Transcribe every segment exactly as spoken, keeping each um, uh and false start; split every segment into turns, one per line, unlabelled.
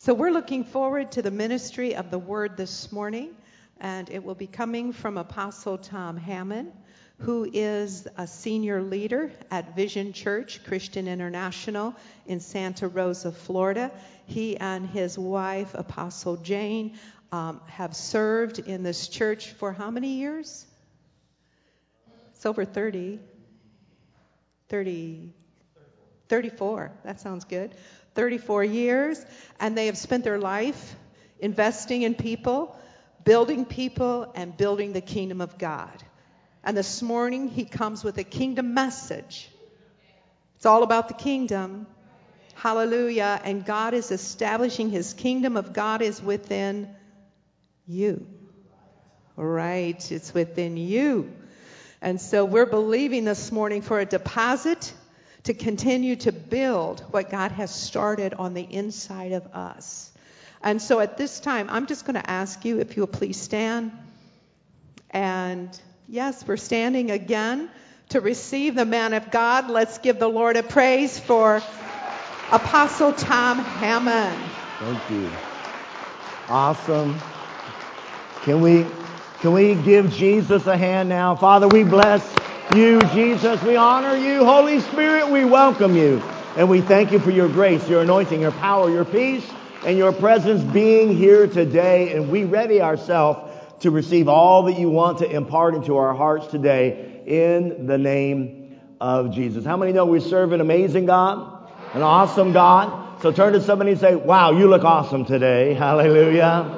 So we're looking forward to the ministry of the Word this morning, and it will be coming from Apostle Tom Hammond, who is a senior leader at Vision Church Christian International in Santa Rosa, Florida. He and his wife, Apostle Jane, um, have served in this church for how many years? It's over thirty. thirty, thirty-four. That sounds good. thirty-four years, and they have spent their life investing in people, building people, and building the kingdom of God. And this morning, he comes with a kingdom message. It's all about the kingdom. Hallelujah. And God is establishing his kingdom of God is within you. Right. It's within you. And so we're believing this morning for a deposit to continue to build what God has started on the inside of us. And so at this time, I'm just going to ask you if you'll please stand. And yes, we're standing again to receive the man of God. Let's give the Lord a praise for Apostle Tom Hammond.
Thank you. Awesome. Can we, can we give Jesus a hand now? Father, we bless you, Jesus. We honor you. Holy Spirit, we welcome you. And we thank you for your grace, your anointing, your power, your peace, and your presence being here today. And we ready ourselves to receive all that you want to impart into our hearts today in the name of Jesus. How many know we serve an amazing God, an awesome God? So turn to somebody and say, wow, you look awesome today. Hallelujah.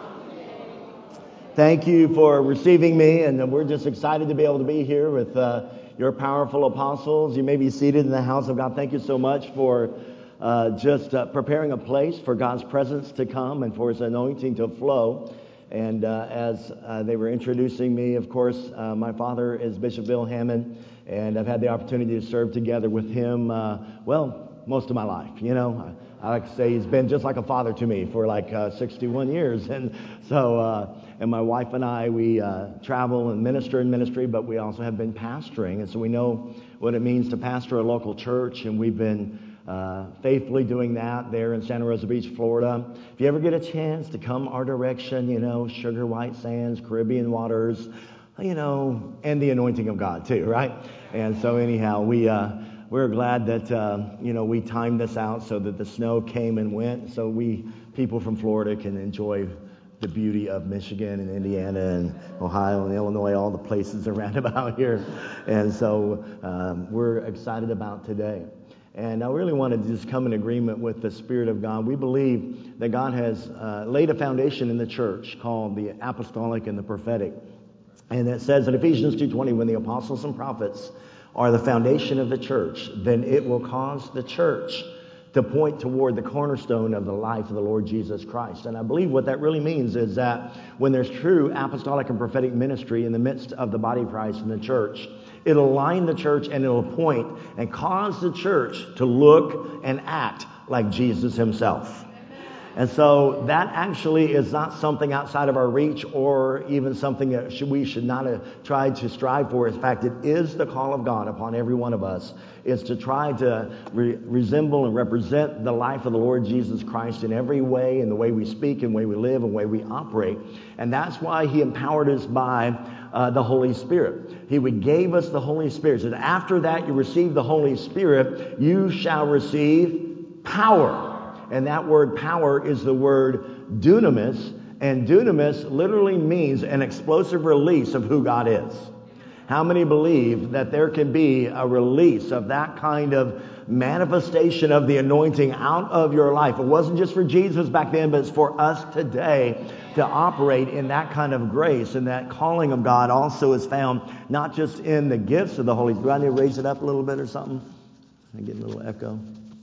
Thank you for receiving me, and we're just excited to be able to be here with uh, your powerful apostles. You may be seated in the house of God. Thank you so much for uh, just uh, preparing a place for God's presence to come and for his anointing to flow. And uh, as uh, they were introducing me, of course, uh, my father is Bishop Bill Hammond, and I've had the opportunity to serve together with him, uh, well, most of my life, you know. I like to say he's been just like a father to me for like uh, sixty-one years. And so, uh, and my wife and I, we uh, travel and minister in ministry, but we also have been pastoring. And so we know what it means to pastor a local church. And we've been uh, faithfully doing that there in Santa Rosa Beach, Florida. If you ever get a chance to come our direction, you know, Sugar White Sands, Caribbean waters, you know, and the anointing of God too, right? And so anyhow, we... Uh, We're glad that, uh, you know, we timed this out so that the snow came and went, so we, people from Florida, can enjoy the beauty of Michigan and Indiana and Ohio and Illinois, all the places around about here. And so um, we're excited about today. And I really wanted to just come in agreement with the Spirit of God. We believe that God has uh, laid a foundation in the church called the apostolic and the prophetic. And it says in Ephesians two twenty, when the apostles and prophets are the foundation of the church, then it will cause the church to point toward the cornerstone of the life of the Lord Jesus Christ. And I believe what that really means is that when there's true apostolic and prophetic ministry in the midst of the body of Christ in the church, it'll align the church and it'll point and cause the church to look and act like Jesus himself. And so that actually is not something outside of our reach or even something that should, we should not have tried to strive for. In fact, it is the call of God upon every one of us, is to try to re- resemble and represent the life of the Lord Jesus Christ in every way, in the way we speak, in the way we live, in the way we operate. And that's why he empowered us by uh, the Holy Spirit. He would gave us the Holy Spirit. So after that you receive the Holy Spirit, you shall receive power. And that word power is the word dunamis. And dunamis literally means an explosive release of who God is. How many believe that there can be a release of that kind of manifestation of the anointing out of your life? It wasn't just for Jesus back then, but it's for us today to operate in that kind of grace. And that calling of God also is found not just in the gifts of the Holy Spirit. Do I need to raise it up a little bit or something? I get a little echo.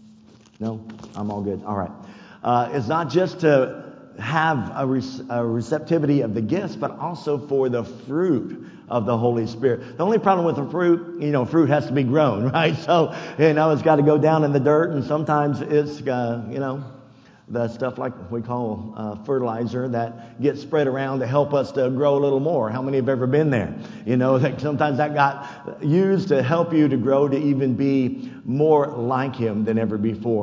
No? I'm all good. All right. Uh, it's not just to have a, re- a receptivity of the gifts, but also for the fruit of the Holy Spirit. The only problem with the fruit, you know, fruit has to be grown, right? So, you know, it's got to go down in the dirt, and sometimes it's, uh, you know, the stuff like we call uh, fertilizer that gets spread around to help us to grow a little more. How many have ever been there? You know, that sometimes that got used to help you to grow to even be more like him than ever before.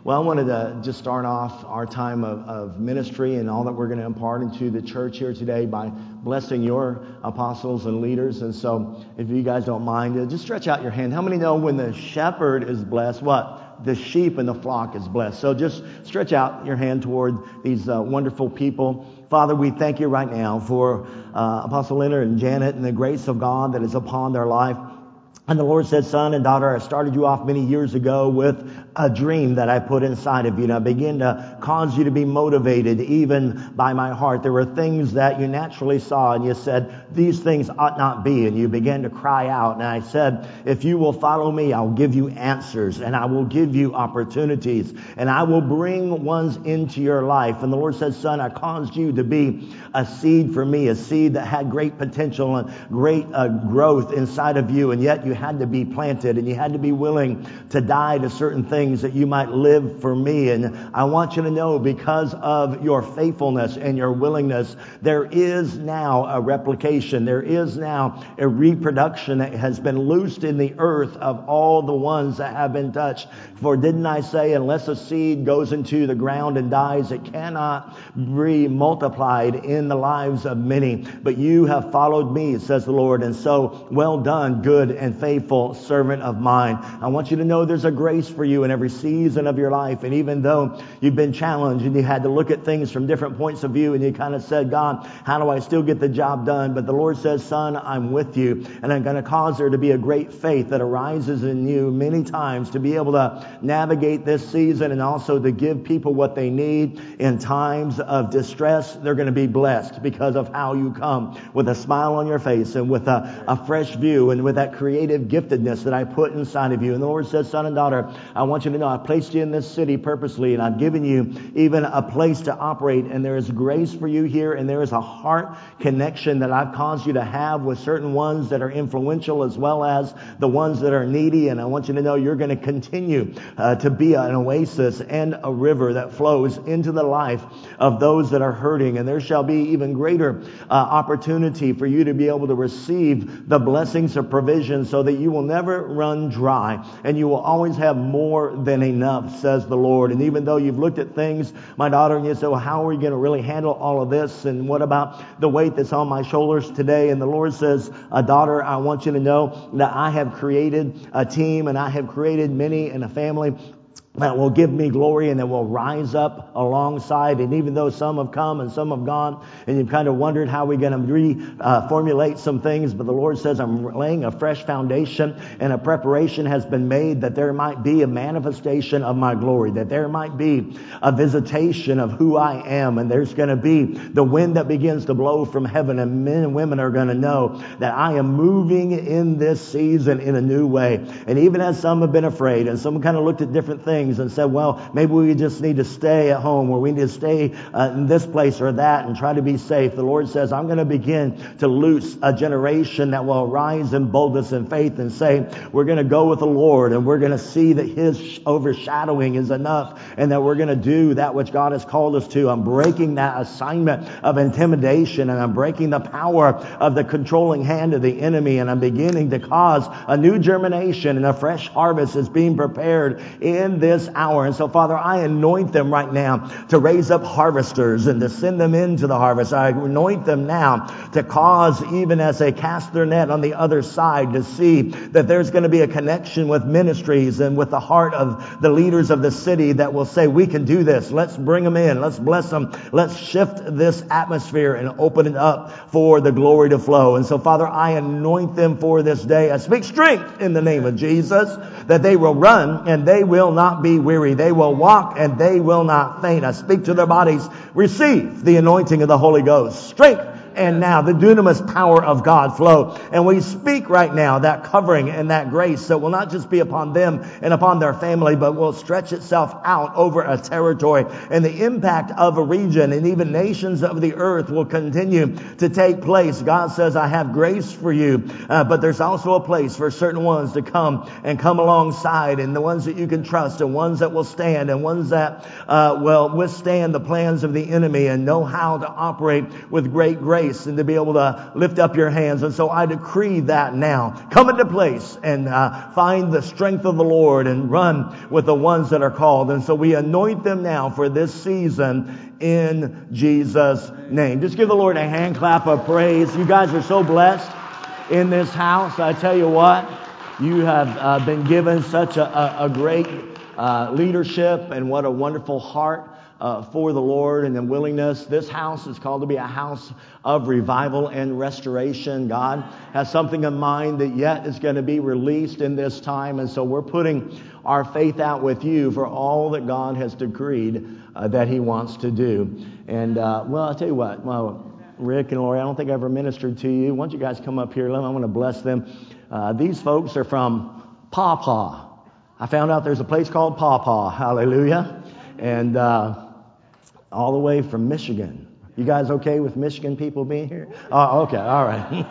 Well, I wanted to just start off our time of, of ministry and all that we're going to impart into the church here today by blessing your apostles and leaders. And so if you guys don't mind, uh, just stretch out your hand. How many know when the shepherd is blessed, what? The sheep in the flock is blessed. So just stretch out your hand toward these uh, wonderful people. Father, we thank you right now for uh, Apostle Leonard and Janet and the grace of God that is upon their life. And the Lord said, son and daughter, I started you off many years ago with a dream that I put inside of you. And I began to cause you to be motivated even by my heart. There were things that you naturally saw and you said, these things ought not be. And you began to cry out. And I said, if you will follow me, I'll give you answers and I will give you opportunities and I will bring ones into your life. And the Lord said, son, I caused you to be a seed for me, a seed that had great potential and great uh, growth inside of you. And yet you had to be planted and you had to be willing to die to certain things that you might live for me. And I want you to know, because of your faithfulness and your willingness, there is now a replication. There is now a reproduction that has been loosed in the earth of all the ones that have been touched. For didn't I say, unless a seed goes into the ground and dies, it cannot be multiplied in the lives of many. But you have followed me, says the Lord. And so well done, good and faithful servant of mine. I want you to know there's a grace for you in every season of your life. And even though you've been challenged and you had to look at things from different points of view and you kind of said, God, how do I still get the job done? But the Lord says, son, I'm with you and I'm going to cause there to be a great faith that arises in you many times to be able to navigate this season and also to give people what they need in times of distress. They're going to be blessed because of how you come with a smile on your face and with a, a fresh view and with that creative giftedness that I put inside of you. And the Lord says, son and daughter, I want you to know I placed you in this city purposely and I've given you even a place to operate, and there is grace for you here and there is a heart connection that I've caused you to have with certain ones that are influential as well as the ones that are needy. And I want you to know you're going to continue uh, to be an oasis and a river that flows into the life of those that are hurting, and there shall be even greater uh, opportunity for you to be able to receive the blessings of provision so that you will never run dry and you will always have more than enough, says the Lord. And even though you've looked at things, my daughter, and you say, well, how are we going to really handle all of this? And what about the weight that's on my shoulders today? And the Lord says, uh, daughter, I want you to know that I have created a team and I have created many in a family that will give me glory and that will rise up alongside. And even though some have come and some have gone and you've kind of wondered how we're going to reformulate uh, some things, but the Lord says I'm laying a fresh foundation and a preparation has been made that there might be a manifestation of my glory, that there might be a visitation of who I am, and there's going to be the wind that begins to blow from heaven, and men and women are going to know that I am moving in this season in a new way. And even as some have been afraid and some kind of looked at different things and said, well, maybe we just need to stay at home or we need to stay uh, in this place or that and try to be safe. The Lord says, I'm going to begin to loose a generation that will arise in boldness and faith and say, we're going to go with the Lord and we're going to see that His overshadowing is enough and that we're going to do that which God has called us to. I'm breaking that assignment of intimidation and I'm breaking the power of the controlling hand of the enemy, and I'm beginning to cause a new germination and a fresh harvest is being prepared in this This hour. And so, Father, I anoint them right now to raise up harvesters and to send them into the harvest. I anoint them now to cause, even as they cast their net on the other side, to see that there's going to be a connection with ministries and with the heart of the leaders of the city that will say, we can do this. Let's bring them in. Let's bless them. Let's shift this atmosphere and open it up for the glory to flow. And so, Father, I anoint them for this day. I speak strength in the name of Jesus, that they will run and they will not be weary. They will walk and they will not faint. I speak to their bodies. Receive the anointing of the Holy Ghost. Strength and now the dunamis power of God flow. And we speak right now that covering and that grace that will not just be upon them and upon their family, but will stretch itself out over a territory. And the impact of a region and even nations of the earth will continue to take place. God says, I have grace for you, uh, but there's also a place for certain ones to come and come alongside, and the ones that you can trust, and ones that will stand, and ones that uh, will withstand the plans of the enemy and know how to operate with great grace place and to be able to lift up your hands. And so I decree that now. Come into place and uh, find the strength of the Lord and run with the ones that are called. And so we anoint them now for this season in Jesus' name. Just give the Lord a hand clap of praise. You guys are so blessed in this house. I tell you what, you have uh, been given such a, a, a great uh, leadership and what a wonderful heart Uh, for the Lord and the willingness. This house is called to be a house of revival and restoration. God has something in mind that yet is going to be released in this time. And so we're putting our faith out with you for all that God has decreed uh, that He wants to do. And, uh, well, I'll tell you what, well, Rick and Lori, I don't think I ever ministered to you. Why don't you guys come up here? I want to bless them. Uh, these folks are from Paw Paw. I found out there's a place called Paw Paw. Hallelujah. And, uh, all the way from Michigan. You guys okay with Michigan people being here? Oh, okay. All right.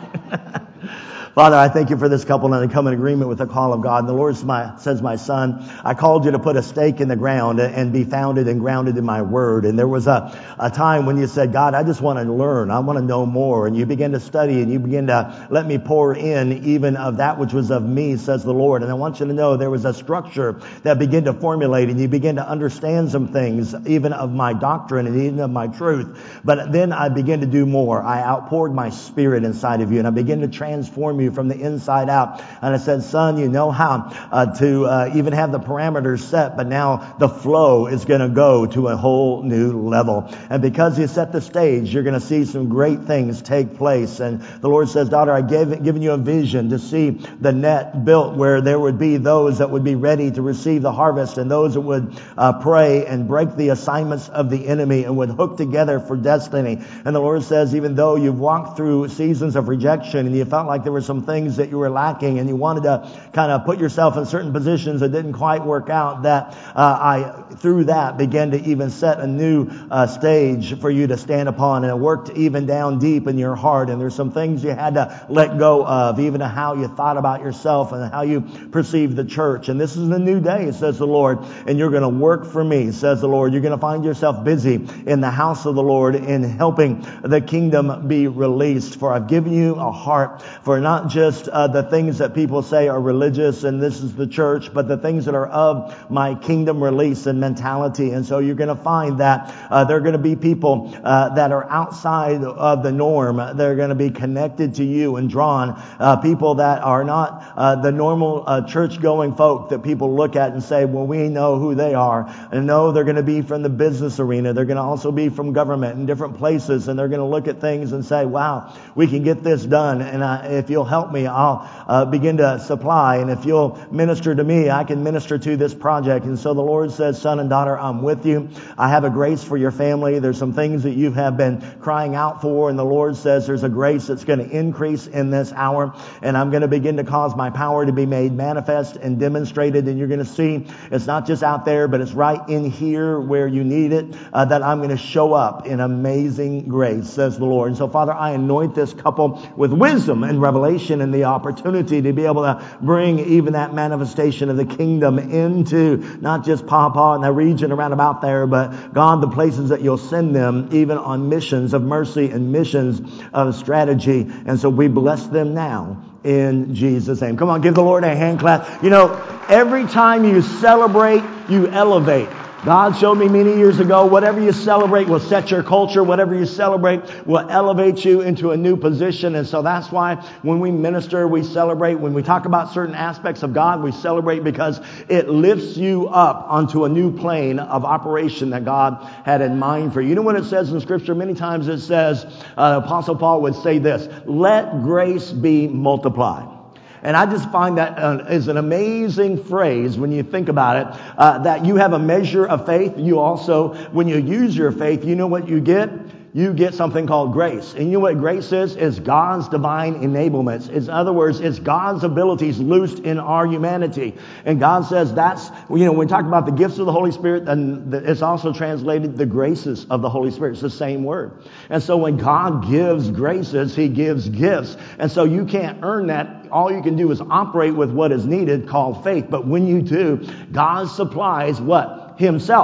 Father, I thank you for this couple, and I come in agreement with the call of God. And the Lord says, my son, I called you to put a stake in the ground and be founded and grounded in my word. And there was a, a time when you said, God, I just want to learn. I want to know more. And you begin to study and you begin to let me pour in even of that which was of me, says the Lord. And I want you to know there was a structure that began to formulate, and you begin to understand some things, even of my doctrine and even of my truth. But then I began to do more. I outpoured my spirit inside of you, and I began to transform you from the inside out. And I said, son, you know how uh, to uh, even have the parameters set, but now the flow is going to go to a whole new level. And because you set the stage, you're going to see some great things take place. And the Lord says, daughter, I gave given you a vision to see the net built where there would be those that would be ready to receive the harvest, and those that would uh, pray and break the assignments of the enemy and would hook together for destiny. And the Lord says, even though you've walked through seasons of rejection and you felt like there were some things that you were lacking and you wanted to kind of put yourself in certain positions that didn't quite work out, that uh, I, through that, began to even set a new uh, stage for you to stand upon. And it worked even down deep in your heart. And there's some things you had to let go of, even how you thought about yourself and how you perceived the church. And this is a new day, says the Lord, and you're going to work for me, says the Lord. You're going to find yourself busy in the house of the Lord in helping the kingdom be released. For I've given you a heart for not just uh, the things that people say are religious and this is the church, but the things that are of my kingdom release and mentality. And so you're going to find that uh, there are going to be people uh, that are outside of the norm. They're going to be connected to you and drawn. Uh, people that are not uh, the normal uh, church-going folk that people look at and say, well, we know who they are. And no, they're going to be from the business arena. They're going to also be from government in different places. And they're going to look at things and say, wow, we can get this done. And uh, if you'll help me, I'll uh, begin to supply. And if you'll minister to me, I can minister to this project. And so the Lord says, son and daughter, I'm with you. I have a grace for your family. There's some things that you have been crying out for. And the Lord says there's a grace that's going to increase in this hour. And I'm going to begin to cause my power to be made manifest and demonstrated. And you're going to see it's not just out there, but it's right in here where you need it, uh, that I'm going to show up in amazing grace, says the Lord. And so, Father, I anoint this couple with wisdom and revelation and the opportunity to be able to bring even that manifestation of the kingdom into not just Paw Paw and the region around about there, but God, the places that you'll send them, even on missions of mercy and missions of strategy. And so we bless them now in Jesus' name. Come on, give the Lord a hand clap. You know, every time you celebrate, you elevate. God showed me many years ago, whatever you celebrate will set your culture. Whatever you celebrate will elevate you into a new position. And so that's why when we minister, we celebrate. When we talk about certain aspects of God, we celebrate because it lifts you up onto a new plane of operation that God had in mind for you. You know what it says in Scripture? Many times it says, uh, Apostle Paul would say this, let grace be multiplied. And I just find that uh, is an amazing phrase when you think about it, uh, that you have a measure of faith. You also, when you use your faith, you know what you get? You get something called grace. And you know what grace is? It's God's divine enablements. In other words, it's God's abilities loosed in our humanity. And God says that's, you know, when we talk about the gifts of the Holy Spirit, and it's also translated the graces of the Holy Spirit. It's the same word. And so when God gives graces, He gives gifts. And so you can't earn that. All you can do is operate with what is needed, called faith. But when you do, God supplies what? Himself.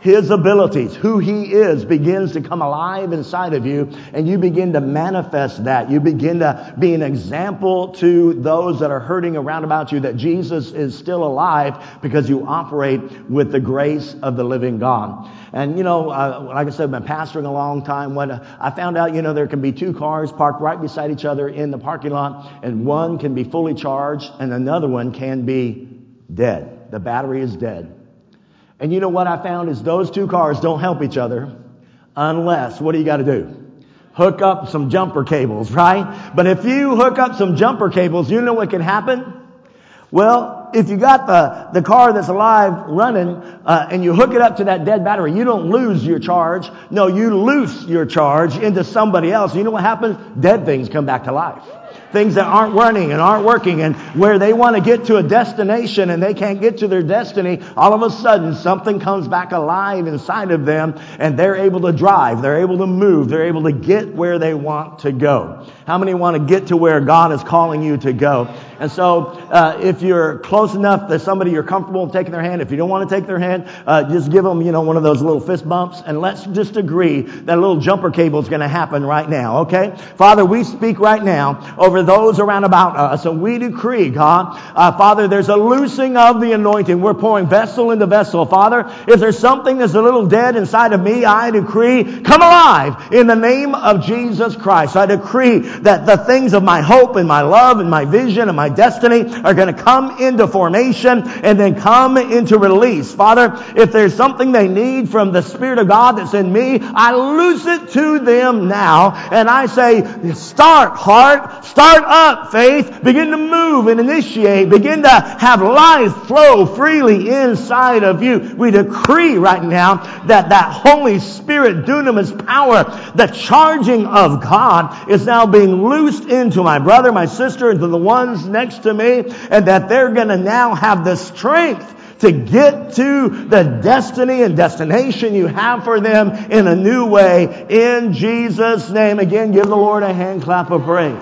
His abilities, who He is, begins to come alive inside of you, and you begin to manifest that. You begin to be an example to those that are hurting around about you that Jesus is still alive, because you operate with the grace of the living God. And, you know, uh, like I said, I've been pastoring a long time. When uh, I found out, you know, there can be two cars parked right beside each other in the parking lot, and one can be fully charged and another one can be dead. The battery is dead. And you know what I found is those two cars don't help each other unless, what do you got to do? Hook up some jumper cables, right? But if you hook up some jumper cables, you know what can happen? Well, if you got the, the car that's alive running, uh, and you hook it up to that dead battery, you don't lose your charge. No, you loose your charge into somebody else. You know what happens? Dead things come back to life. Things that aren't running and aren't working, and where they want to get to a destination and they can't get to their destiny, all of a sudden something comes back alive inside of them, and they're able to drive, they're able to move, they're able to get where they want to go. How many want to get to where God is calling you to go? And so uh, if you're close enough that somebody you're comfortable taking their hand, if you don't want to take their hand, uh, just give them, you know, one of those little fist bumps, and let's just agree that a little jumper cable is going to happen right now, okay? Father, we speak right now over those around about us, and we decree, God, uh, Father, there's a loosing of the anointing. We're pouring vessel into vessel. Father, if there's something that's a little dead inside of me, I decree, come alive in the name of Jesus Christ. I decree that the things of my hope and my love and my vision and my destiny are going to come into formation and then come into release. Father, if there's something they need from the Spirit of God that's in me, I loose it to them now. And I say, start heart, start up faith, begin to move and initiate, begin to have life flow freely inside of you. We decree right now that that Holy Spirit dunamis power, the charging of God, is now being loosed into my brother, my sister, into the ones next to me, and that they're going to now have the strength to get to the destiny and destination you have for them in a new way. In Jesus' name, again, give the Lord a hand clap of praise.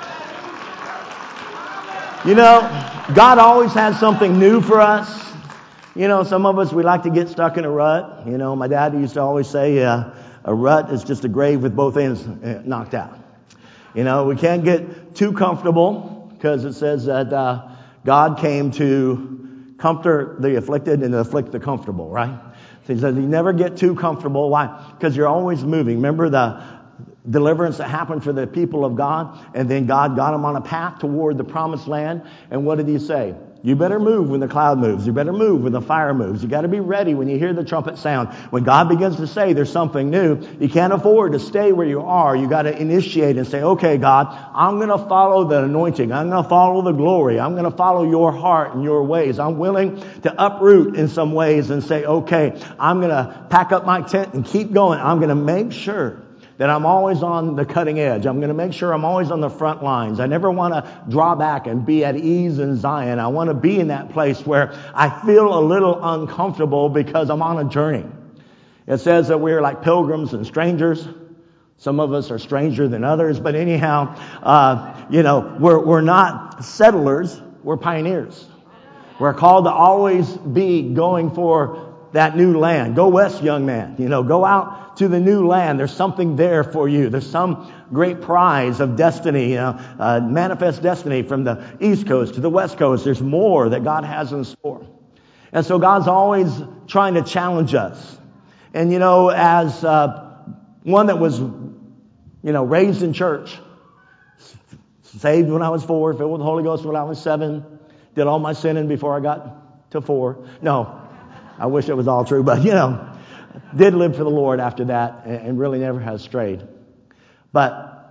You know, God always has something new for us. You know, some of us, we like to get stuck in a rut. You know, my dad used to always say, uh, a rut is just a grave with both ends knocked out. You know, we can't get too comfortable, because it says that uh, God came to comfort the afflicted and afflict the comfortable, right? So he says you never get too comfortable. Why? Because you're always moving. Remember the deliverance that happened for the people of God, and then God got them on a path toward the promised land. And what did he say? You better move when the cloud moves. You better move when the fire moves. You got to be ready when you hear the trumpet sound. When God begins to say there's something new, you can't afford to stay where you are. You got to initiate and say, okay, God, I'm going to follow the anointing. I'm going to follow the glory. I'm going to follow your heart and your ways. I'm willing to uproot in some ways and say, okay, I'm going to pack up my tent and keep going. I'm going to make sure that I'm always on the cutting edge. I'm going to make sure I'm always on the front lines. I never want to draw back and be at ease in Zion. I want to be in that place where I feel a little uncomfortable because I'm on a journey. It says that we're like pilgrims and strangers. Some of us are stranger than others, but anyhow, uh, you know, we're, we're not settlers. We're pioneers. We're called to always be going for that new land. Go west, young man. You know, go out to the new land. There's something there for you. There's some great prize of destiny, you know, uh, manifest destiny from the East Coast to the West Coast. There's more that God has in store. And so God's always trying to challenge us. And, you know, as uh, one that was, you know, raised in church, saved when I was four, filled with the Holy Ghost when I was seven, did all my sinning before I got to four. No. I wish it was all true, but, you know, did live for the Lord after that and really never has strayed. But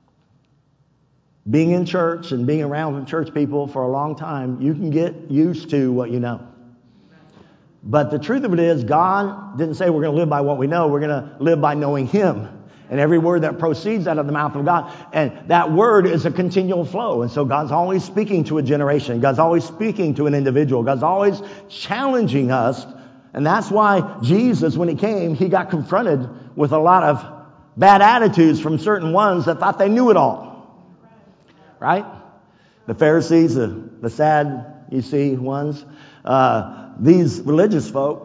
being in church and being around church people for a long time, you can get used to what you know. But the truth of it is, God didn't say we're going to live by what we know. We're going to live by knowing Him and every word that proceeds out of the mouth of God. And that word is a continual flow. And so God's always speaking to a generation. God's always speaking to an individual. God's always challenging us. And that's why Jesus, when He came, He got confronted with a lot of bad attitudes from certain ones that thought they knew it all. Right? The Pharisees, the, the sad, you see, ones. Uh, these religious folk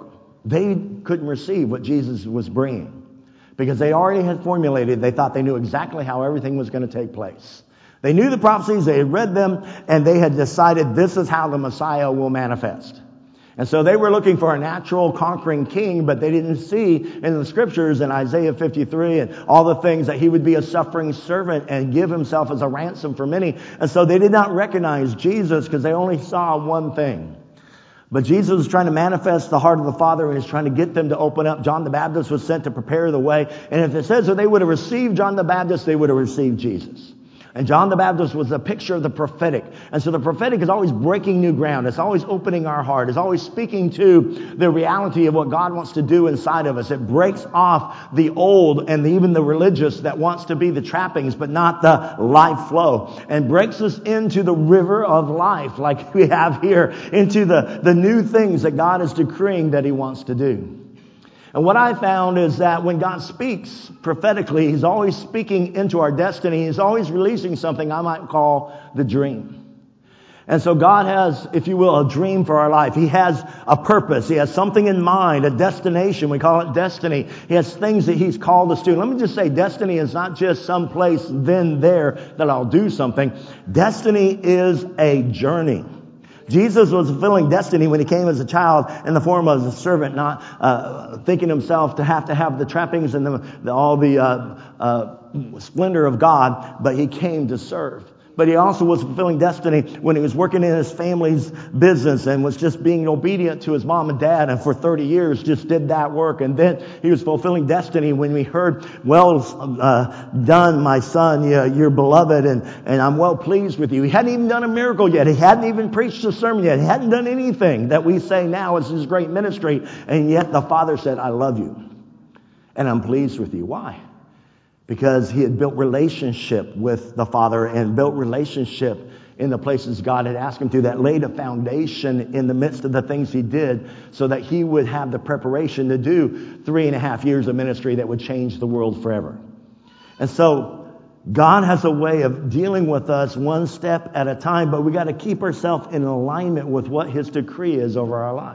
they couldn't receive what Jesus was bringing because they already had formulated, they thought they knew exactly how everything was going to take place. They knew the prophecies, they had read them, and they had decided this is how the Messiah will manifest. And so they were looking for a natural conquering king, but they didn't see in the scriptures in Isaiah fifty-three and all the things that he would be a suffering servant and give himself as a ransom for many. And so they did not recognize Jesus because they only saw one thing. But Jesus was trying to manifest the heart of the Father and he's trying to get them to open up. John the Baptist was sent to prepare the way. And if it says that they would have received John the Baptist, they would have received Jesus. And John the Baptist was a picture of the prophetic. And so the prophetic is always breaking new ground. It's always opening our heart. It's always speaking to the reality of what God wants to do inside of us. It breaks off the old and even the religious that wants to be the trappings, but not the life flow. And breaks us into the river of life like we have here, into the, the new things that God is decreeing that he wants to do. And what I found is that when God speaks prophetically, he's always speaking into our destiny. He's always releasing something I might call the dream. And so God has, if you will, a dream for our life. He has a purpose. He has something in mind, a destination. We call it destiny. He has things that he's called us to. Let me just say, destiny is not just some place then there that I'll do something. Destiny is a journey. Jesus was fulfilling destiny when he came as a child in the form of a servant, not uh, thinking himself to have to have the trappings and the, the, all the uh, uh, splendor of God, but he came to serve. But he also was fulfilling destiny when he was working in his family's business and was just being obedient to his mom and dad, and for thirty years just did that work. And then he was fulfilling destiny when we heard, well uh, done, my son, you're, you're beloved, and, and I'm well pleased with you. He hadn't even done a miracle yet. He hadn't even preached a sermon yet. He hadn't done anything that we say now is his great ministry. And yet the Father said, I love you, and I'm pleased with you. Why? Because he had built relationship with the Father and built relationship in the places God had asked him to, that laid a foundation in the midst of the things he did so that he would have the preparation to do three and a half years of ministry that would change the world forever. And so God has a way of dealing with us one step at a time, but we got to keep ourselves in alignment with what his decree is over our life.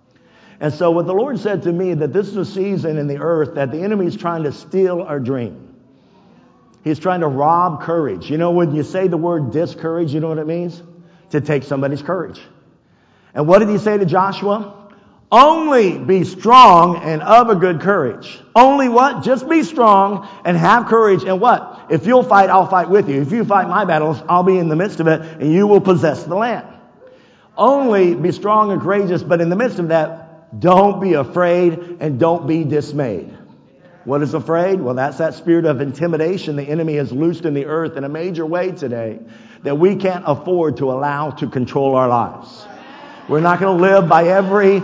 And so what the Lord said to me, that this is a season in the earth that the enemy is trying to steal our dream. He's trying to rob courage. You know, when you say the word discourage, you know what it means? To take somebody's courage. And what did he say to Joshua? Only be strong and of a good courage. Only what? Just be strong and have courage. And what? If you'll fight, I'll fight with you. If you fight my battles, I'll be in the midst of it and you will possess the land. Only be strong and courageous, but in the midst of that, don't be afraid and don't be dismayed. What is afraid? Well, that's that spirit of intimidation the enemy has loosed in the earth in a major way today that we can't afford to allow to control our lives. We're not going to live by every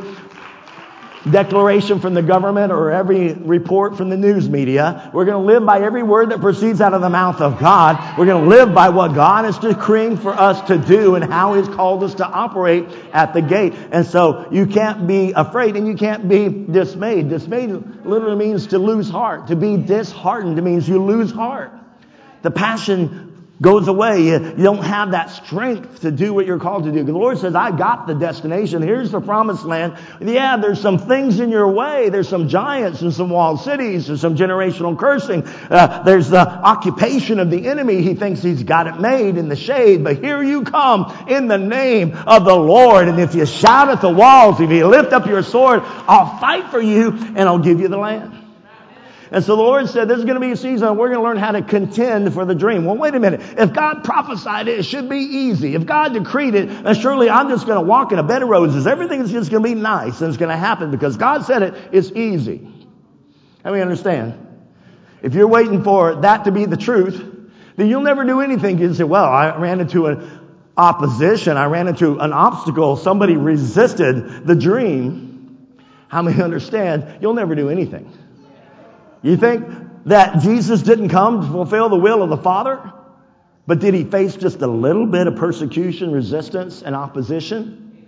declaration from the government or every report from the news media. We're going to live by every word that proceeds out of the mouth of God. We're going to live by what God is decreeing for us to do and how he's called us to operate at the gate. And so you can't be afraid and you can't be dismayed. Dismayed literally means to lose heart. To be disheartened means you lose heart. The passion goes away. You, you don't have that strength to do what you're called to do. The Lord says, I got the destination. Here's the promised land. Yeah, there's some things in your way. There's some giants and some walled cities. There's some generational cursing. Uh, there's the occupation of the enemy. He thinks he's got it made in the shade. But here you come in the name of the Lord. And if you shout at the walls, if you lift up your sword, I'll fight for you and I'll give you the land. And so the Lord said, this is going to be a season where we're going to learn how to contend for the dream. Well, wait a minute. If God prophesied it, it should be easy. If God decreed it, then surely I'm just going to walk in a bed of roses. Everything is just going to be nice and it's going to happen because God said it. It's easy. How many understand? If you're waiting for that to be the truth, then you'll never do anything. You say, well, I ran into an opposition. I ran into an obstacle. Somebody resisted the dream. How many understand? You'll never do anything. You think that Jesus didn't come to fulfill the will of the Father? But did he face just a little bit of persecution, resistance, and opposition?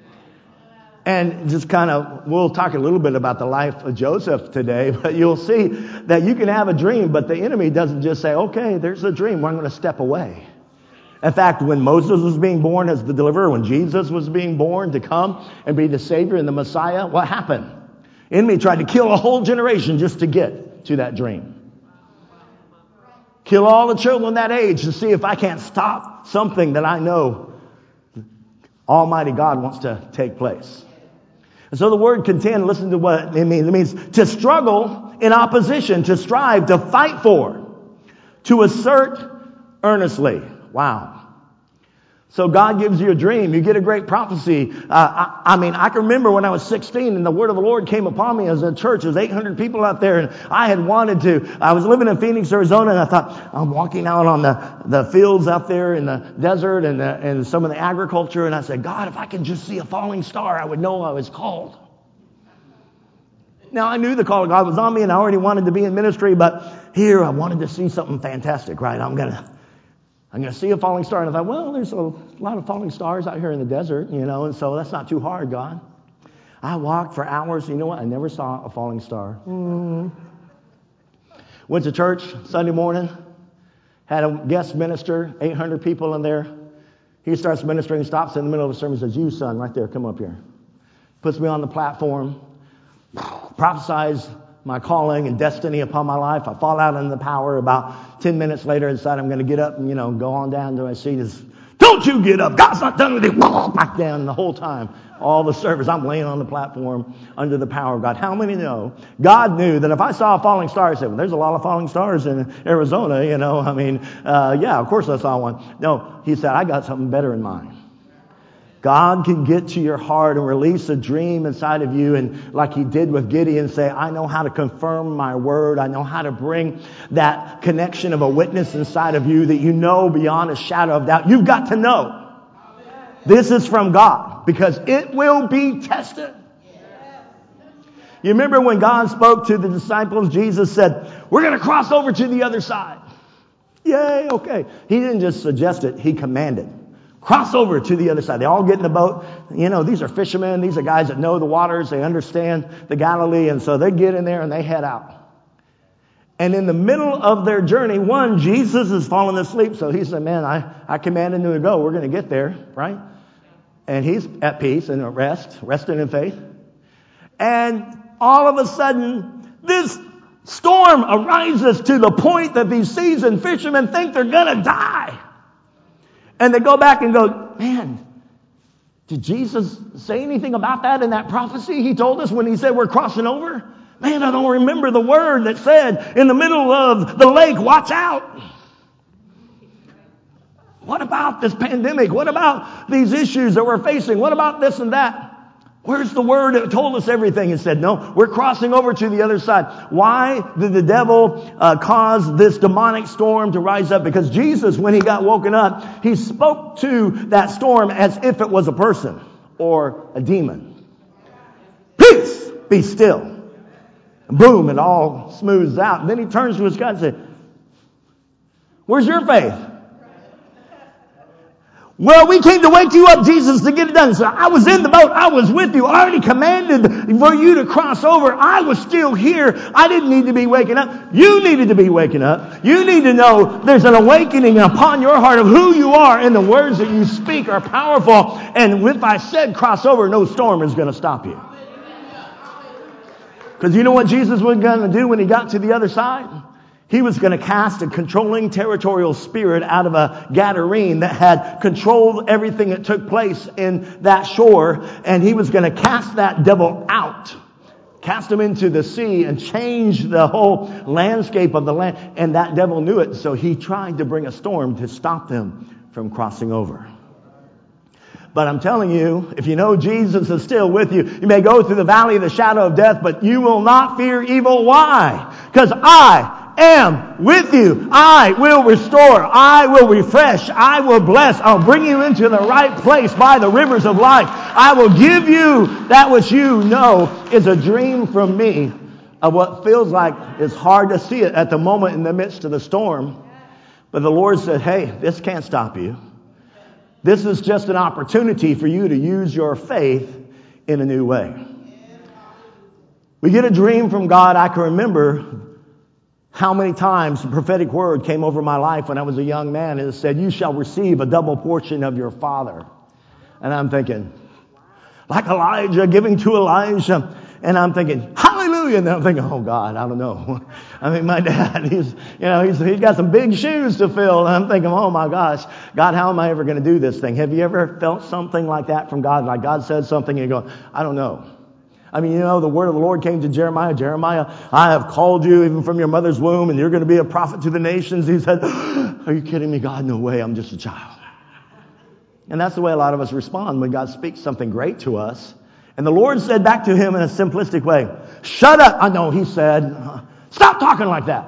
And just kind of, we'll talk a little bit about the life of Joseph today, but you'll see that you can have a dream, but the enemy doesn't just say, okay, there's a dream, well, I'm going to step away. In fact, when Moses was being born as the deliverer, when Jesus was being born to come and be the Savior and the Messiah, what happened? Enemy tried to kill a whole generation just to get to that dream. Kill all the children that age to see if I can't stop something that I know Almighty God wants to take place. And so the word contend, listen to what it means. It means to struggle in opposition, to strive, to fight for, to assert earnestly. Wow. So God gives you a dream. You get a great prophecy. Uh, I, I mean, I can remember when I was sixteen and the word of the Lord came upon me as a church. There was eight hundred people out there and I had wanted to. I was living in Phoenix, Arizona, and I thought, I'm walking out on the, the fields out there in the desert and, the, and some of the agriculture. And I said, God, if I can just see a falling star, I would know I was called. Now, I knew the call of God was on me and I already wanted to be in ministry, but here I wanted to see something fantastic, right? I'm going to I'm going to see a falling star. And I thought, well, there's a lot of falling stars out here in the desert, you know, and so that's not too hard, God. I walked for hours. You know what? I never saw a falling star. Mm. Went to church Sunday morning, had a guest minister, eight hundred people in there. He starts ministering, stops in the middle of the sermon, says, you, son, right there, come up here. Puts me on the platform, prophesies my calling and destiny upon my life. I fall out under the power. About ten minutes later, I decide I'm going to get up and, you know, go on down to my seat. Is, don't you get up. God's not done with you. Back down the whole time. All the service. I'm laying on the platform under the power of God. How many know? God knew that if I saw a falling star, I said, well, there's a lot of falling stars in Arizona, you know. I mean, uh, yeah, of course I saw one. No, he said, I got something better in mind. God can get to your heart and release a dream inside of you, and like he did with Gideon, say, I know how to confirm my word. I know how to bring that connection of a witness inside of you that you know beyond a shadow of doubt. You've got to know this is from God because it will be tested. You remember when God spoke to the disciples, Jesus said, we're going to cross over to the other side. Yay, okay. He didn't just suggest it, he commanded. Cross over to the other side. They all get in the boat. You know, these are fishermen. These are guys that know the waters. They understand the Galilee. And so they get in there and they head out. And in the middle of their journey, one, Jesus is falling asleep. So he said, man, I, I commanded him to go. We're going to get there, right? And he's at peace and at rest, resting in faith. And all of a sudden, this storm arises to the point that these seasoned fishermen think they're going to die. And they go back and go, man, did Jesus say anything about that in that prophecy he told us when he said we're crossing over? Man, I don't remember the word that said in the middle of the lake, watch out. What about this pandemic? What about these issues that we're facing? What about this and that? Where's the word that told us everything? It said, no, we're crossing over to the other side. Why did the devil uh, cause this demonic storm to rise up? Because Jesus, when he got woken up, he spoke to that storm as if it was a person or a demon. Peace, be still. Boom, it all smooths out. And then he turns to his God and says, where's your faith? Well, we came to wake you up, Jesus, to get it done. So I was in the boat. I was with you. I already commanded for you to cross over. I was still here. I didn't need to be waking up. You needed to be waking up. You need to know there's an awakening upon your heart of who you are, and the words that you speak are powerful. And if I said cross over, no storm is going to stop you. Because you know what Jesus was going to do when he got to the other side? He was going to cast a controlling territorial spirit out of a Gadarene that had controlled everything that took place in that shore. And he was going to cast that devil out. Cast him into the sea and change the whole landscape of the land. And that devil knew it. So he tried to bring a storm to stop them from crossing over. But I'm telling you, if you know Jesus is still with you, you may go through the valley of the shadow of death, but you will not fear evil. Why? Because I am with you. I will restore. I will refresh. I will bless. I'll bring you into the right place by the rivers of life. I will give you that which you know is a dream from me of what feels like it's hard to see it at the moment in the midst of the storm. But the Lord said, hey, this can't stop you. This is just an opportunity for you to use your faith in a new way. We get a dream from God. I can remember how many times the prophetic word came over my life when I was a young man and it said, you shall receive a double portion of your father. And I'm thinking, like Elijah giving to Elijah. And I'm thinking, hallelujah. And then I'm thinking, oh, God, I don't know. I mean, my dad, he's, you know, he's, he's got some big shoes to fill. And I'm thinking, oh, my gosh, God, how am I ever going to do this thing? Have you ever felt something like that from God? Like God said something and you go, I don't know. I mean, you know, the word of the Lord came to Jeremiah. Jeremiah, I have called you even from your mother's womb, and you're going to be a prophet to the nations. He said, are you kidding me, God? No way. I'm just a child. And that's the way a lot of us respond when God speaks something great to us. And the Lord said back to him in a simplistic way, shut up. I know, he said, stop talking like that.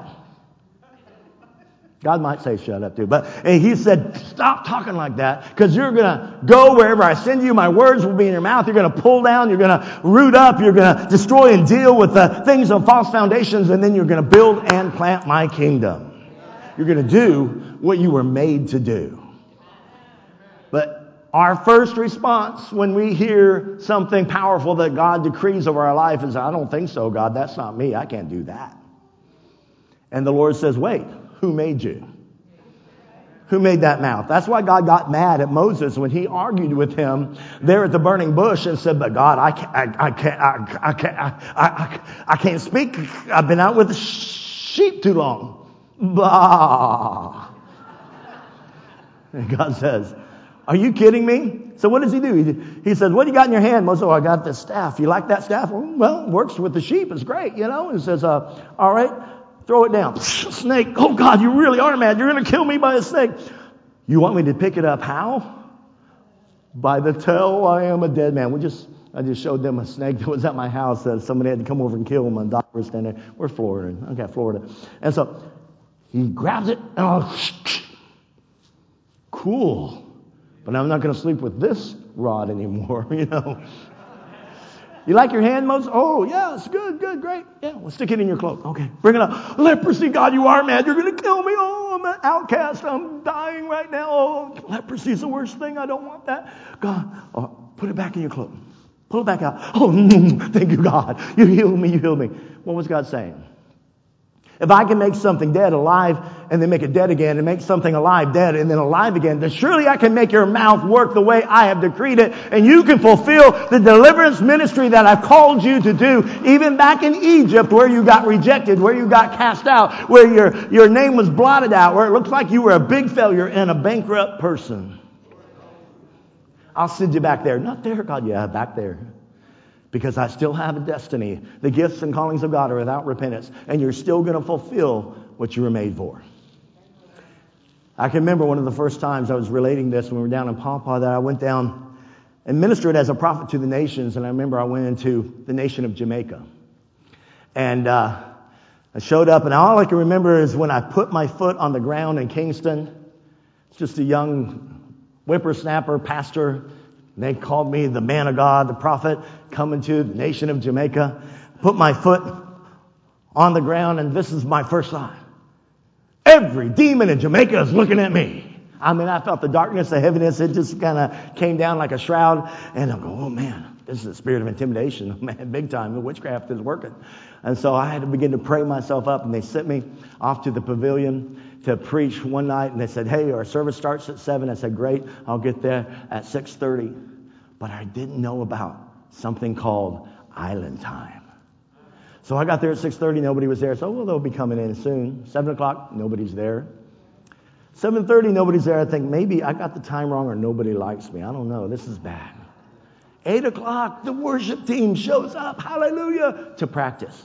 God might say shut up too, but he said, stop talking like that, because you're going to go wherever I send you. My words will be in your mouth. You're going to pull down. You're going to root up. You're going to destroy and deal with the things of false foundations, and then you're going to build and plant my kingdom. You're going to do what you were made to do. But our first response when we hear something powerful that God decrees over our life is, I don't think so, God. That's not me. I can't do that. And the Lord says, wait. Who made you? Who made that mouth? That's why God got mad at Moses when he argued with him there at the burning bush and said, but God, I can't, I, I can't, I, I can't, I, I, I can't speak. I've been out with the sheep too long. Bah. And God says, are you kidding me? So what does he do? He, he says, what do you got in your hand? Moses, oh, I got this staff. You like that staff? Well, it works with the sheep. It's great, you know. And he says, uh, all right. Throw it down. Snake. Oh, God, you really are mad. You're going to kill me by a snake. You want me to pick it up how? By the tail, I am a dead man. We just, I just showed them a snake that was at my house that somebody had to come over and kill him. And the doctor was standing there. We're Florida. Okay, Florida. And so he grabs it and I'll, cool. But I'm not going to sleep with this rod anymore, you know. You like your hand, Moses? Oh, yes, good, good, great. Yeah, well, stick it in your cloak. Okay, bring it up. Leprosy, God, you are mad. You're going to kill me. Oh, I'm an outcast. I'm dying right now. Oh, leprosy is the worst thing. I don't want that. God, oh, put it back in your cloak. Pull it back out. Oh, thank you, God. You healed me. You healed me. What was God saying? If I can make something dead alive and then make it dead again and make something alive dead and then alive again, then surely I can make your mouth work the way I have decreed it, and you can fulfill the deliverance ministry that I've called you to do, even back in Egypt where you got rejected, where you got cast out, where your, your name was blotted out, where it looks like you were a big failure and a bankrupt person. I'll send you back there. Not there, God. Yeah, back there. Because I still have a destiny. The gifts and callings of God are without repentance. And you're still going to fulfill what you were made for. I can remember one of the first times I was relating this when we were down in Pampa, that I went down and ministered as a prophet to the nations. And I remember I went into the nation of Jamaica. And uh, I showed up, and all I can remember is when I put my foot on the ground in Kingston. It's just a young whippersnapper pastor. They called me the man of God, the prophet, coming to the nation of Jamaica. Put my foot on the ground, and this is my first thought. Every demon in Jamaica is looking at me. I mean, I felt the darkness, the heaviness. It just kind of came down like a shroud. And I'm going, oh, man, this is a spirit of intimidation. Man, big time. The witchcraft is working. And so I had to begin to pray myself up, and they sent me off to the pavilion to preach one night, and they said, hey, our service starts at seven. I said, great, I'll get there at six thirty. But I didn't know about something called island time. So I got there at six thirty, nobody was there. So, well, they'll be coming in soon. seven o'clock, nobody's there. seven thirty, nobody's there. I think maybe I got the time wrong or nobody likes me. I don't know. This is bad. eight o'clock, the worship team shows up, hallelujah, to practice.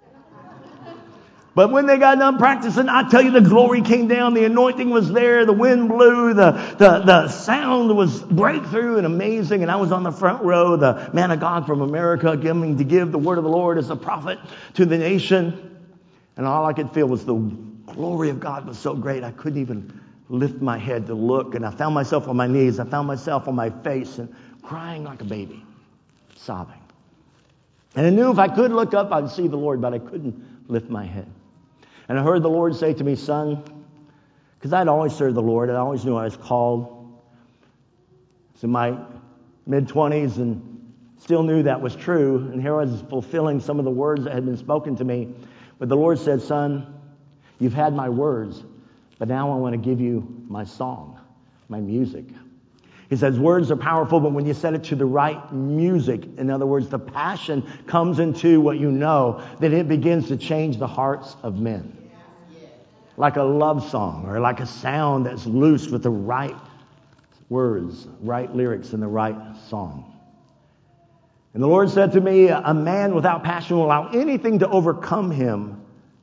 But when they got done practicing, I tell you, the glory came down. The anointing was there. The wind blew. The, the, the sound was breakthrough and amazing. And I was on the front row, the man of God from America, giving to give the word of the Lord as a prophet to the nation. And all I could feel was the glory of God was so great, I couldn't even lift my head to look. And I found myself on my knees. I found myself on my face and crying like a baby, sobbing. And I knew if I could look up, I'd see the Lord, but I couldn't lift my head. And I heard the Lord say to me, son, because I'd always served the Lord. I always knew I was called. It's in my mid-twenties and still knew that was true. And here I was fulfilling some of the words that had been spoken to me. But the Lord said, son, you've had my words, but now I want to give you my song, my music. He says words are powerful, but when you set it to the right music, in other words, the passion comes into what you know, then it begins to change the hearts of men. Like a love song or like a sound that's loose with the right words, right lyrics, and the right song. And the Lord said to me, a man without passion will allow anything to overcome him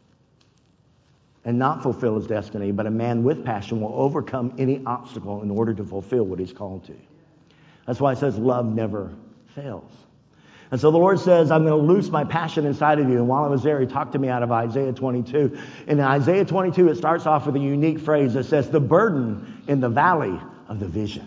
and not fulfill his destiny, but a man with passion will overcome any obstacle in order to fulfill what he's called to. That's why it says love never fails. And so the Lord says, I'm going to loose my passion inside of you. And while I was there, he talked to me out of Isaiah twenty-two. In Isaiah twenty-two, it starts off with a unique phrase that says, the burden in the valley of the vision.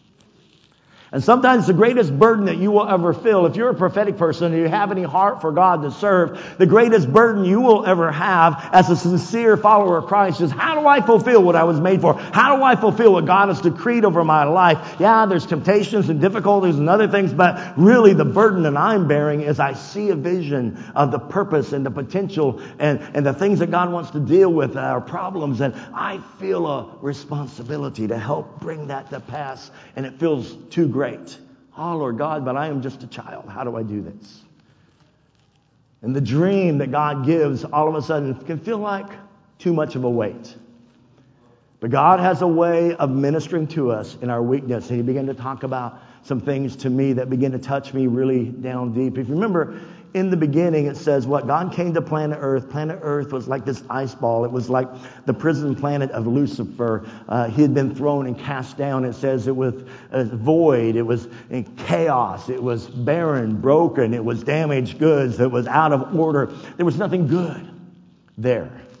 And sometimes the greatest burden that you will ever feel, if you're a prophetic person and you have any heart for God to serve, the greatest burden you will ever have as a sincere follower of Christ is, how do I fulfill what I was made for? How do I fulfill what God has decreed over my life? Yeah, there's temptations and difficulties and other things, but really the burden that I'm bearing is I see a vision of the purpose and the potential and, and the things that God wants to deal with, our problems, and I feel a responsibility to help bring that to pass, and it feels too great. Oh, Lord God, but I am just a child. How do I do this? And the dream that God gives all of a sudden can feel like too much of a weight. But God has a way of ministering to us in our weakness. And he began to talk about some things to me that began to touch me really down deep. If you remember, in the beginning, it says what? God came to planet Earth. Planet Earth was like this ice ball. It was like the prison planet of Lucifer. Uh, he had been thrown and cast down. It says it was uh, void. It was in chaos. It was barren, broken. It was damaged goods. It was out of order. There was nothing good there.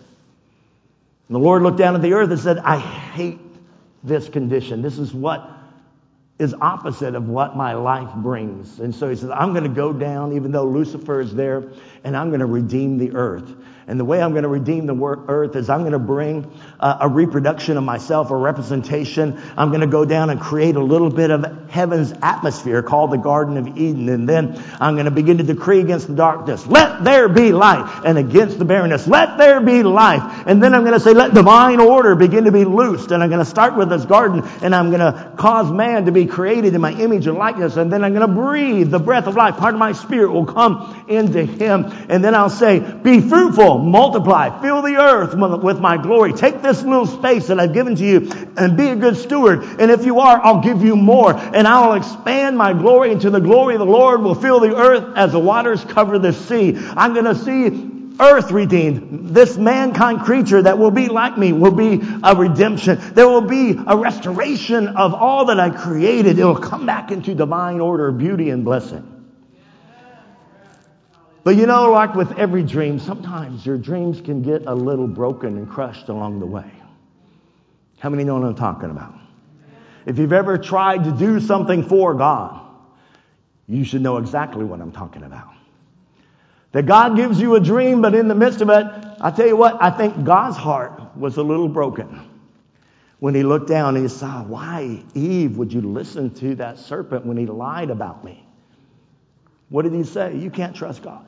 And the Lord looked down at the earth and said, I hate this condition. This is what is opposite of what my life brings. And so he says, I'm going to go down, even though Lucifer is there, and I'm going to redeem the earth. And the way I'm going to redeem the earth is I'm going to bring uh, a reproduction of myself, a representation. I'm going to go down and create a little bit of heaven's atmosphere called the Garden of Eden. And then I'm going to begin to decree against the darkness, let there be light. And against the barrenness, let there be life. And then I'm going to say, let divine order begin to be loosed. And I'm going to start with this garden, and I'm going to cause man to be created in my image and likeness. And then I'm going to breathe the breath of life. Part of my spirit will come into him. And then I'll say, be fruitful, multiply, fill the earth with my glory. Take this little space that I've given to you and be a good steward. And if you are, I'll give you more. And I will expand my glory into the glory of the Lord will fill the earth as the waters cover the sea. I'm going to see earth redeemed. This mankind creature that will be like me will be a redemption. There will be a restoration of all that I created. It will come back into divine order, beauty, and blessing. But you know, like with every dream, sometimes your dreams can get a little broken and crushed along the way. How many know what I'm talking about? If you've ever tried to do something for God, you should know exactly what I'm talking about. That God gives you a dream, but in the midst of it, I tell you what, I think God's heart was a little broken when he looked down and he saw, why, Eve, would you listen to that serpent when he lied about me? What did he say? You can't trust God.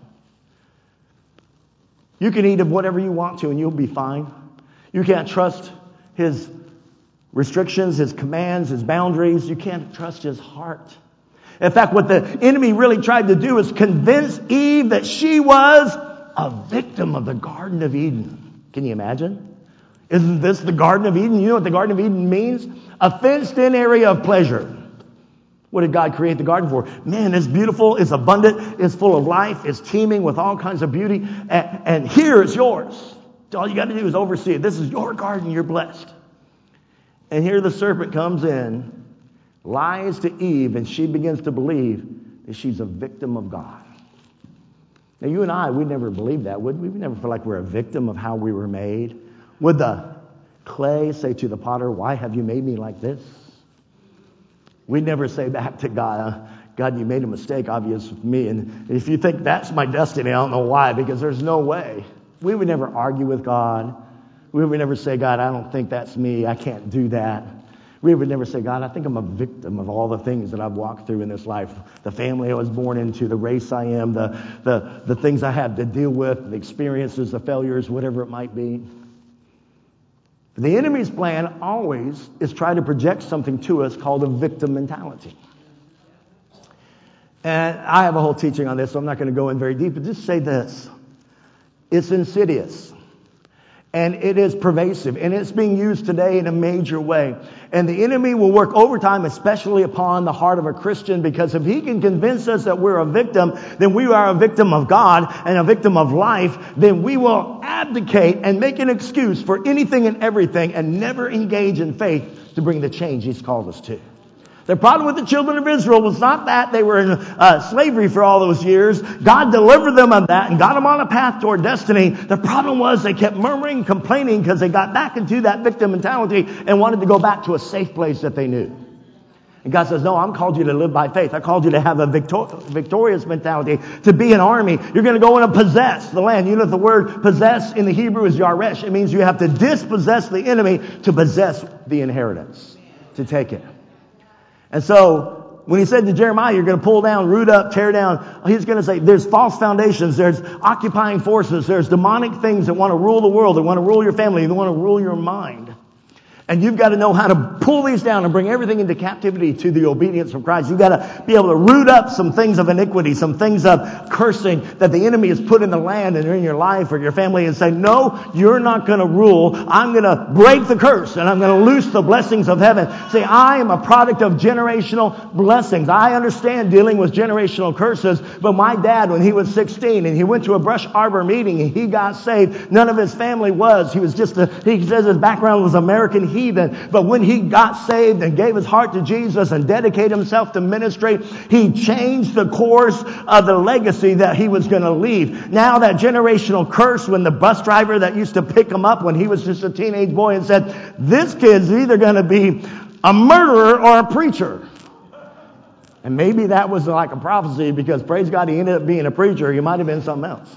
You can eat of whatever you want to and you'll be fine. You can't trust his restrictions, his commands, his boundaries. You can't trust his heart. In fact, what the enemy really tried to do is convince Eve that she was a victim of the Garden of Eden. Can you imagine? Isn't this the Garden of Eden? You know what the Garden of Eden means? A fenced-in area of pleasure. What did God create the garden for? Man, it's beautiful, it's abundant, it's full of life, it's teeming with all kinds of beauty. And, and here it's yours. All you got to do is oversee it. This is your garden, you're blessed. And here the serpent comes in, lies to Eve, and she begins to believe that she's a victim of God. Now, you and I, we'd never believe that, would we? We never feel like we're a victim of how we were made. Would the clay say to the potter, why have you made me like this? We'd never say back to God, God, you made a mistake, obvious with me. And if you think that's my destiny, I don't know why, because there's no way. We would never argue with God. We would never say, God, I don't think that's me. I can't do that. We would never say, God, I think I'm a victim of all the things that I've walked through in this life. The family I was born into, the race I am, the, the, the things I have to deal with, the experiences, the failures, whatever it might be. The enemy's plan always is try to project something to us called a victim mentality. And I have a whole teaching on this, so I'm not going to go in very deep, but just say this. It's insidious. And it is pervasive. And it's being used today in a major way. And the enemy will work overtime, especially upon the heart of a Christian, because if he can convince us that we're a victim, then we are a victim of God and a victim of life, then we will abdicate and make an excuse for anything and everything and never engage in faith to bring the change he's called us to. The problem with the children of Israel was not that they were in uh, slavery for all those years. God delivered them of that and got them on a path toward destiny. The problem was they kept murmuring, complaining because they got back into that victim mentality and wanted to go back to a safe place that they knew. And God says, no, I'm called you to live by faith. I called you to have a victor- victorious mentality, to be an army. You're going to go in and possess the land. You know, the word possess in the Hebrew is yaresh. It means you have to dispossess the enemy to possess the inheritance, to take it. And so, when he said to Jeremiah, you're going to pull down, root up, tear down, he's going to say there's false foundations, there's occupying forces, there's demonic things that want to rule the world, that want to rule your family, that want to rule your mind. And you've got to know how to pull these down and bring everything into captivity to the obedience of Christ. You've got to be able to root up some things of iniquity, some things of cursing that the enemy has put in the land and in your life or your family and say, no, you're not going to rule. I'm going to break the curse and I'm going to loose the blessings of heaven. See, I am a product of generational blessings. I understand dealing with generational curses, but my dad, when he was sixteen and he went to a brush arbor meeting and he got saved, none of his family was. He was just a, he says his background was American heathen. But when he got saved and gave his heart to Jesus and dedicated himself to ministry, he changed the course of the legacy that he was going to leave. Now that generational curse, when the bus driver that used to pick him up when he was just a teenage boy and said, this kid's either going to be a murderer or a preacher. And maybe that was like a prophecy because, praise God, he ended up being a preacher. He might have been something else.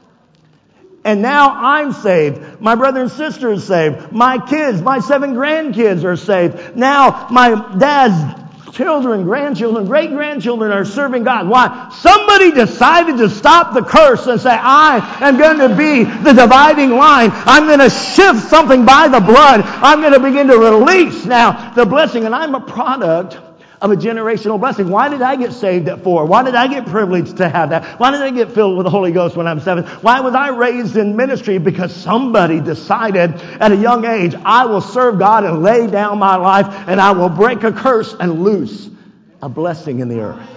And now I'm saved. My brother and sister is saved. My kids, my seven grandkids are saved. Now my dad's children, grandchildren, great-grandchildren are serving God. Why? Somebody decided to stop the curse and say, I am going to be the dividing line. I'm going to shift something by the blood. I'm going to begin to release now the blessing. And I'm a product of a generational blessing. Why did I get saved at four? Why did I get privileged to have that? Why did I get filled with the Holy Ghost when I'm seven? Why was I raised in ministry? Because somebody decided at a young age, I will serve God and lay down my life and I will break a curse and loose a blessing in the earth.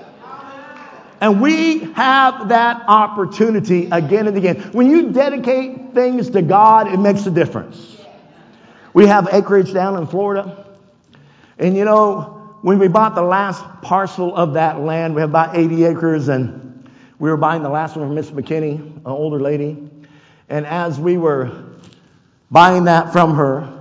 And we have that opportunity again and again. When you dedicate things to God, it makes a difference. We have acreage down in Florida. And you know, when we bought the last parcel of that land, we have about eighty acres, and we were buying the last one from Miss McKinney, an older lady. And as we were buying that from her,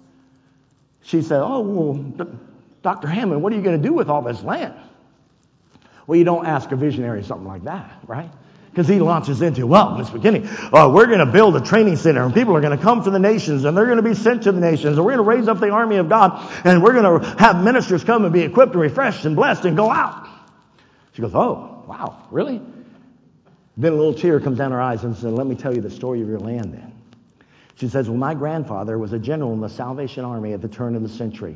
she said, oh, well, Doctor Hammond, what are you going to do with all this land? Well, you don't ask a visionary something like that, right? Because he launches into, well, Miss McKinney, uh, we're going to build a training center and people are going to come from the nations and they're going to be sent to the nations and we're going to raise up the army of God and we're going to have ministers come and be equipped and refreshed and blessed and go out. She goes, oh, wow, really? Then a little tear comes down her eyes and says, let me tell you the story of your land then. She says, well, my grandfather was a general in the Salvation Army at the turn of the century.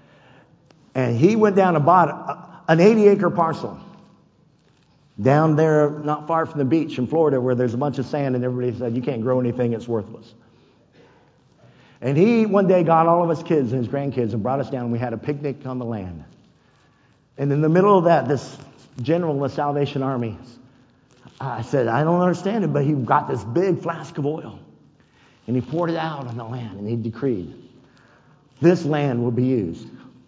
And he went down and bought a, an eighty acre parcel. Down there, not far from the beach in Florida, where there's a bunch of sand and everybody said, you can't grow anything, it's worthless. And he one day got all of his kids and his grandkids and brought us down and we had a picnic on the land. And in the middle of that, this general of the Salvation Army, I said, I don't understand it, but he got this big flask of oil and he poured it out on the land and he decreed, this land will be used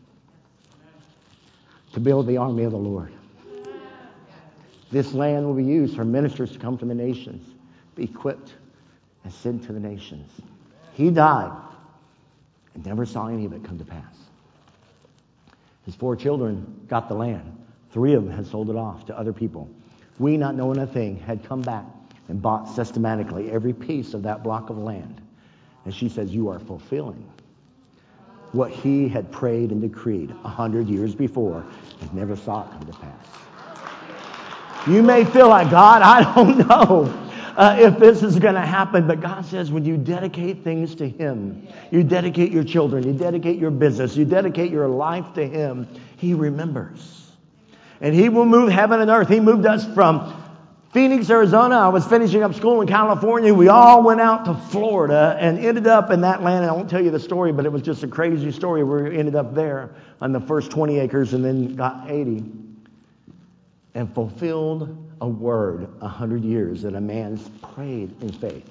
to build the army of the Lord. This land will be used for ministers to come from the nations, be equipped, and sent to the nations. He died and never saw any of it come to pass. His four children got the land. Three of them had sold it off to other people. We, not knowing a thing, had come back and bought systematically every piece of that block of land. And she says, you are fulfilling what he had prayed and decreed a hundred years before and never saw it come to pass. You may feel like, God, I don't know. uh, if this is going to happen. But God says when you dedicate things to Him, you dedicate your children, you dedicate your business, you dedicate your life to Him, He remembers. And He will move heaven and earth. He moved us from Phoenix, Arizona. I was finishing up school in California. We all went out to Florida and ended up in that land. And I won't tell you the story, but it was just a crazy story. We ended up there on the first twenty acres and then got eighty and fulfilled a word a hundred years that a man prayed in faith.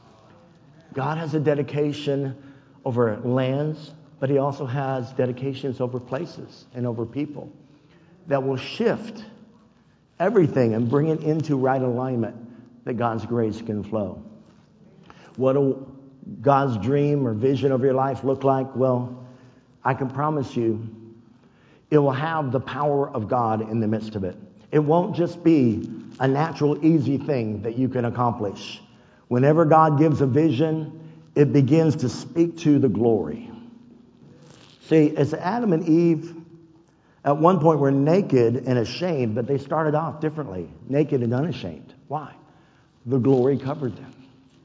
God has a dedication over lands, but He also has dedications over places and over people that will shift everything and bring it into right alignment that God's grace can flow. What will God's dream or vision of your life look like? Well, I can promise you it will have the power of God in the midst of it. It won't just be a natural, easy thing that you can accomplish. Whenever God gives a vision, it begins to speak to the glory. See, as Adam and Eve at one point were naked and ashamed, but they started off differently, naked and unashamed. Why? The glory covered them.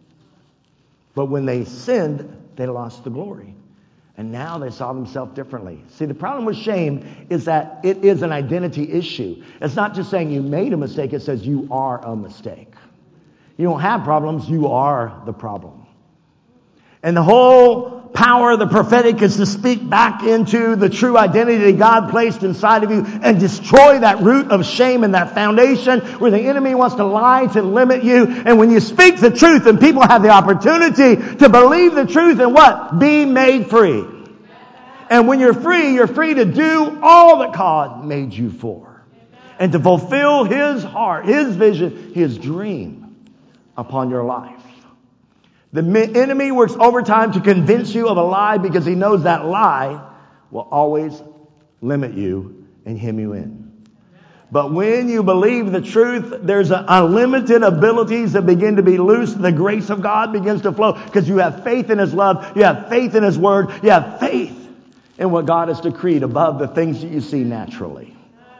But when they sinned, they lost the glory. And now they saw themselves differently. See, the problem with shame is that it is an identity issue. It's not just saying you made a mistake. It says you are a mistake. You don't have problems. You are the problem. And the whole power of the prophetic is to speak back into the true identity that God placed inside of you and destroy that root of shame and that foundation where the enemy wants to lie to limit you. And when you speak the truth and people have the opportunity to believe the truth and what? Be made free. And when you're free, you're free to do all that God made you for. And to fulfill His heart, His vision, His dream upon your life. The enemy works overtime to convince you of a lie because he knows that lie will always limit you and hem you in. But when you believe the truth, there's unlimited abilities that begin to be loosed. The grace of God begins to flow because you have faith in His love. You have faith in His word. You have faith in what God has decreed above the things that you see naturally.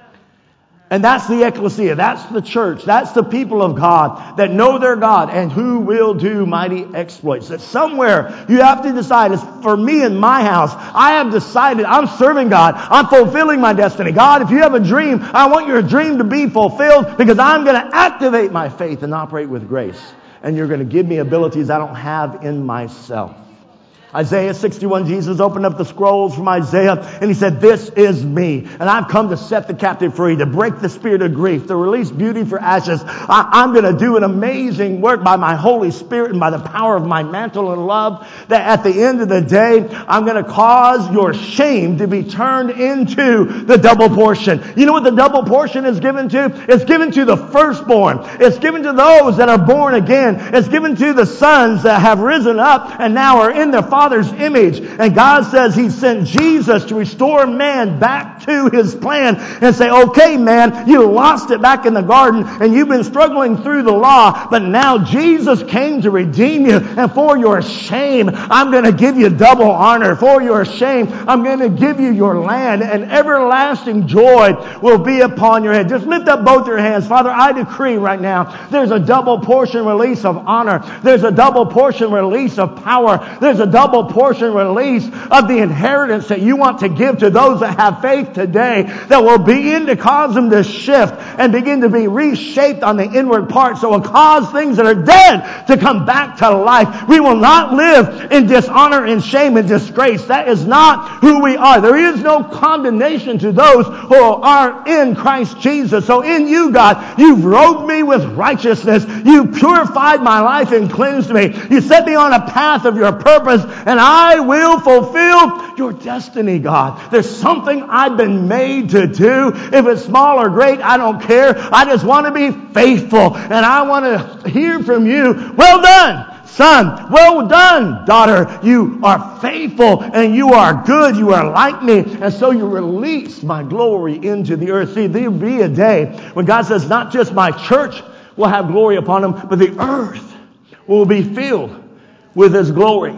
And that's the ecclesia. That's the church. That's the people of God that know their God and who will do mighty exploits. That somewhere you have to decide, as for me in my house, I have decided I'm serving God. I'm fulfilling my destiny. God, if you have a dream, I want your dream to be fulfilled because I'm going to activate my faith and operate with grace. And you're going to give me abilities I don't have in myself. Isaiah sixty-one, Jesus opened up the scrolls from Isaiah and He said, this is me. And I've come to set the captive free, to break the spirit of grief, to release beauty for ashes. I, I'm going to do an amazing work by my Holy Spirit and by the power of my mantle and love, that at the end of the day, I'm going to cause your shame to be turned into the double portion. You know what the double portion is given to? It's given to the firstborn. It's given to those that are born again. It's given to the sons that have risen up and now are in their Father's image. And God says He sent Jesus to restore man back to His plan and say, okay, man, you lost it back in the garden and you've been struggling through the law, but now Jesus came to redeem you, and for your shame, I'm going to give you double honor. For your shame, I'm going to give you your land, and everlasting joy will be upon your head. Just lift up both your hands. Father, I decree right now, there's a double portion release of honor. There's a double portion release of power. There's a double portion release of the inheritance that you want to give to those that have faith today, that will begin to cause them to shift and begin to be reshaped on the inward parts, that will cause things that are dead to come back to life. We will not live in dishonor and shame and disgrace. That is not who we are. There is no condemnation to those who are in Christ Jesus. So in you, God, you've robed me with righteousness. You purified my life and cleansed me. You set me on a path of your purpose, and I will fulfill your destiny, God. There's something I've been made to do. If it's small or great, I don't care. I just want to be faithful, and I want to hear from you. Well done, son. Well done, daughter. You are faithful, and you are good. You are like me, and so you release my glory into the earth. See, there'll be a day when God says, not just my church will have glory upon them, but the earth will be filled with His glory.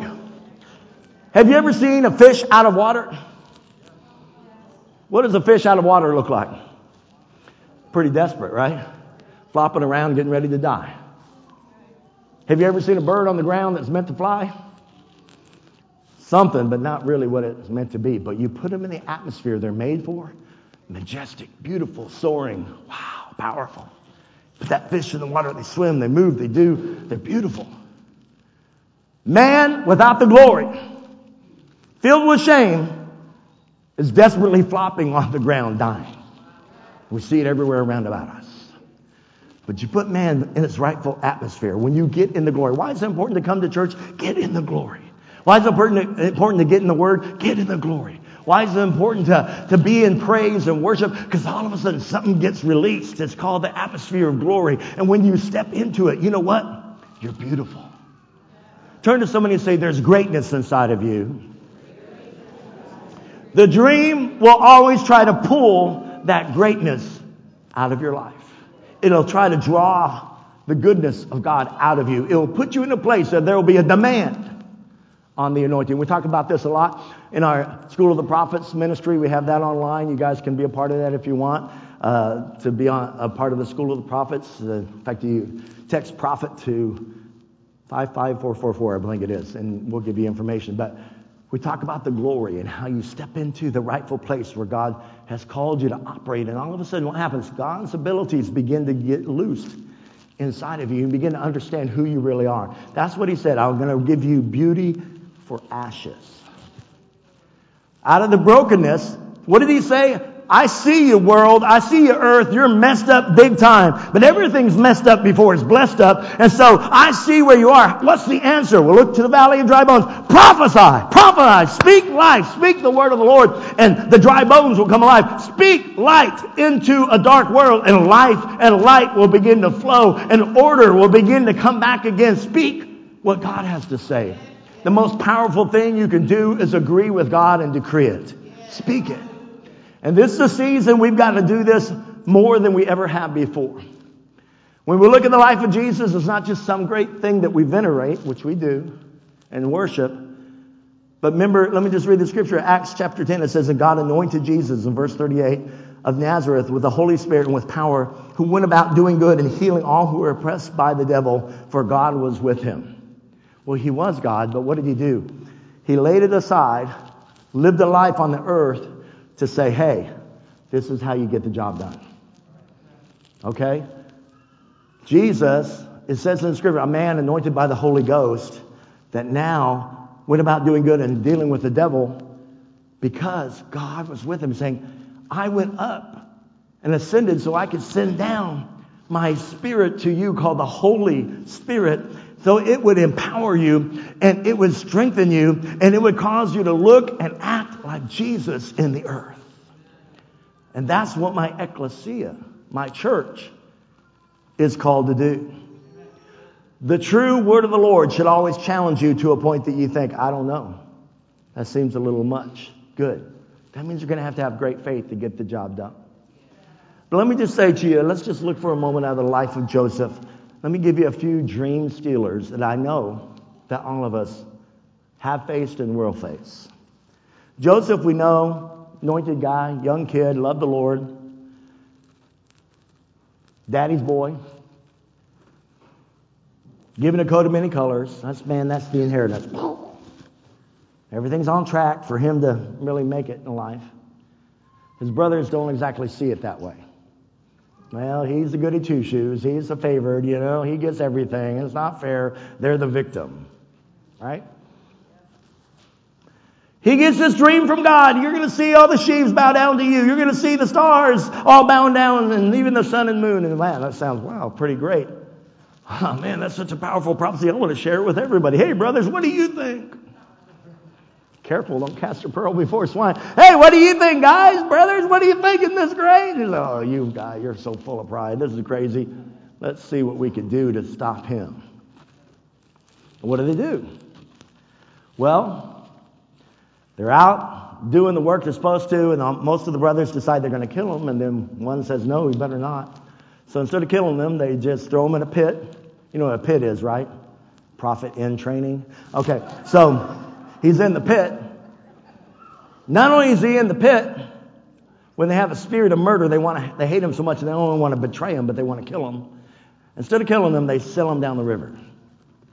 Have you ever seen a fish out of water? What does a fish out of water look like? Pretty desperate, right? Flopping around, getting ready to die. Have you ever seen a bird on the ground that's meant to fly? Something, but not really what it's meant to be. But you put them in the atmosphere they're made for. Majestic, beautiful, soaring. Wow, powerful. Put that fish in the water, they swim, they move, they do. They're beautiful. Man without the glory, filled with shame, is desperately flopping on the ground, dying. We see it everywhere around about us. But you put man in its rightful atmosphere. When you get in the glory. Why is it important to come to church? Get in the glory. Why is it important to, important to get in the Word? Get in the glory. Why is it important to, to be in praise and worship? Because all of a sudden something gets released. It's called the atmosphere of glory. And when you step into it, you know what? You're beautiful. Turn to somebody and say, there's greatness inside of you. The dream will always try to pull that greatness out of your life. It'll try to draw the goodness of God out of you. It will put you in a place that there will be a demand on the anointing. We talk about this a lot in our School of the Prophets ministry. We have that online. You guys can be a part of that if you want uh, to be on a part of the School of the Prophets. Uh, in fact, you text prophet to five five four four four, I think it is, and we'll give you information. But we talk about the glory and how you step into the rightful place where God has called you to operate. And all of a sudden what happens? God's abilities begin to get loosed inside of you. You begin to understand who you really are. That's what he said. I'm going to give you beauty for ashes. Out of the brokenness, what did he say? I see you, world. I see you, earth. You're messed up big time. But everything's messed up before it's blessed up. And so I see where you are. What's the answer? We'll look to the valley of dry bones. Prophesy. Prophesy. Speak life. Speak the word of the Lord. And the dry bones will come alive. Speak light into a dark world. And life and light will begin to flow. And order will begin to come back again. Speak what God has to say. The most powerful thing you can do is agree with God and decree it. Speak it. And this is a season we've got to do this more than we ever have before. When we look at the life of Jesus, it's not just some great thing that we venerate, which we do, and worship. But remember, let me just read the scripture. Acts chapter ten, it says, and God anointed Jesus, in verse thirty-eight, of Nazareth with the Holy Spirit and with power, who went about doing good and healing all who were oppressed by the devil, for God was with him. Well, he was God, but what did he do? He laid it aside, lived a life on the earth, to say, hey, this is how you get the job done. Okay? Jesus, it says in the scripture, a man anointed by the Holy Ghost that now went about doing good and dealing with the devil because God was with him, saying, I went up and ascended so I could send down my spirit to you, called the Holy Spirit, so it would empower you and it would strengthen you and it would cause you to look and act like Jesus in the earth. And that's what my ecclesia, my church, is called to do. The true word of the Lord should always challenge you to a point that you think, I don't know. That seems a little much. Good. That means you're going to have to have great faith to get the job done. But let me just say to you, let's just look for a moment out of the life of Joseph. Let me give you a few dream stealers that I know that all of us have faced and will face. Joseph, we know, anointed guy, young kid, loved the Lord. Daddy's boy. Given a coat of many colors. That's, man, that's the inheritance. Everything's on track for him to really make it in life. His brothers don't exactly see it that way. Well, he's the goody two-shoes. He's the favored, you know. He gets everything. It's not fair. They're the victim. Right? He gets this dream from God. You're going to see all the sheaves bow down to you. You're going to see the stars all bowing down and even the sun and moon. And man, that sounds, wow, pretty great. Oh, man, that's such a powerful prophecy. I want to share it with everybody. Hey, brothers, what do you think? Careful, don't cast your pearl before swine. Hey, what do you think, guys? Brothers, what do you think? Isn't this great? He's like, oh, you guy, you're so full of pride. This is crazy. Let's see what we can do to stop him. What do they do? Well, they're out doing the work they're supposed to, and most of the brothers decide they're going to kill him, and then one says, no, we better not. So instead of killing them, they just throw him in a pit. You know what a pit is, right? Prophet in training. Okay, so he's in the pit. Not only is he in the pit, when they have a spirit of murder, they want to, they hate him so much, and they don't want to betray him, but they want to kill him. Instead of killing him, they sell him down the river.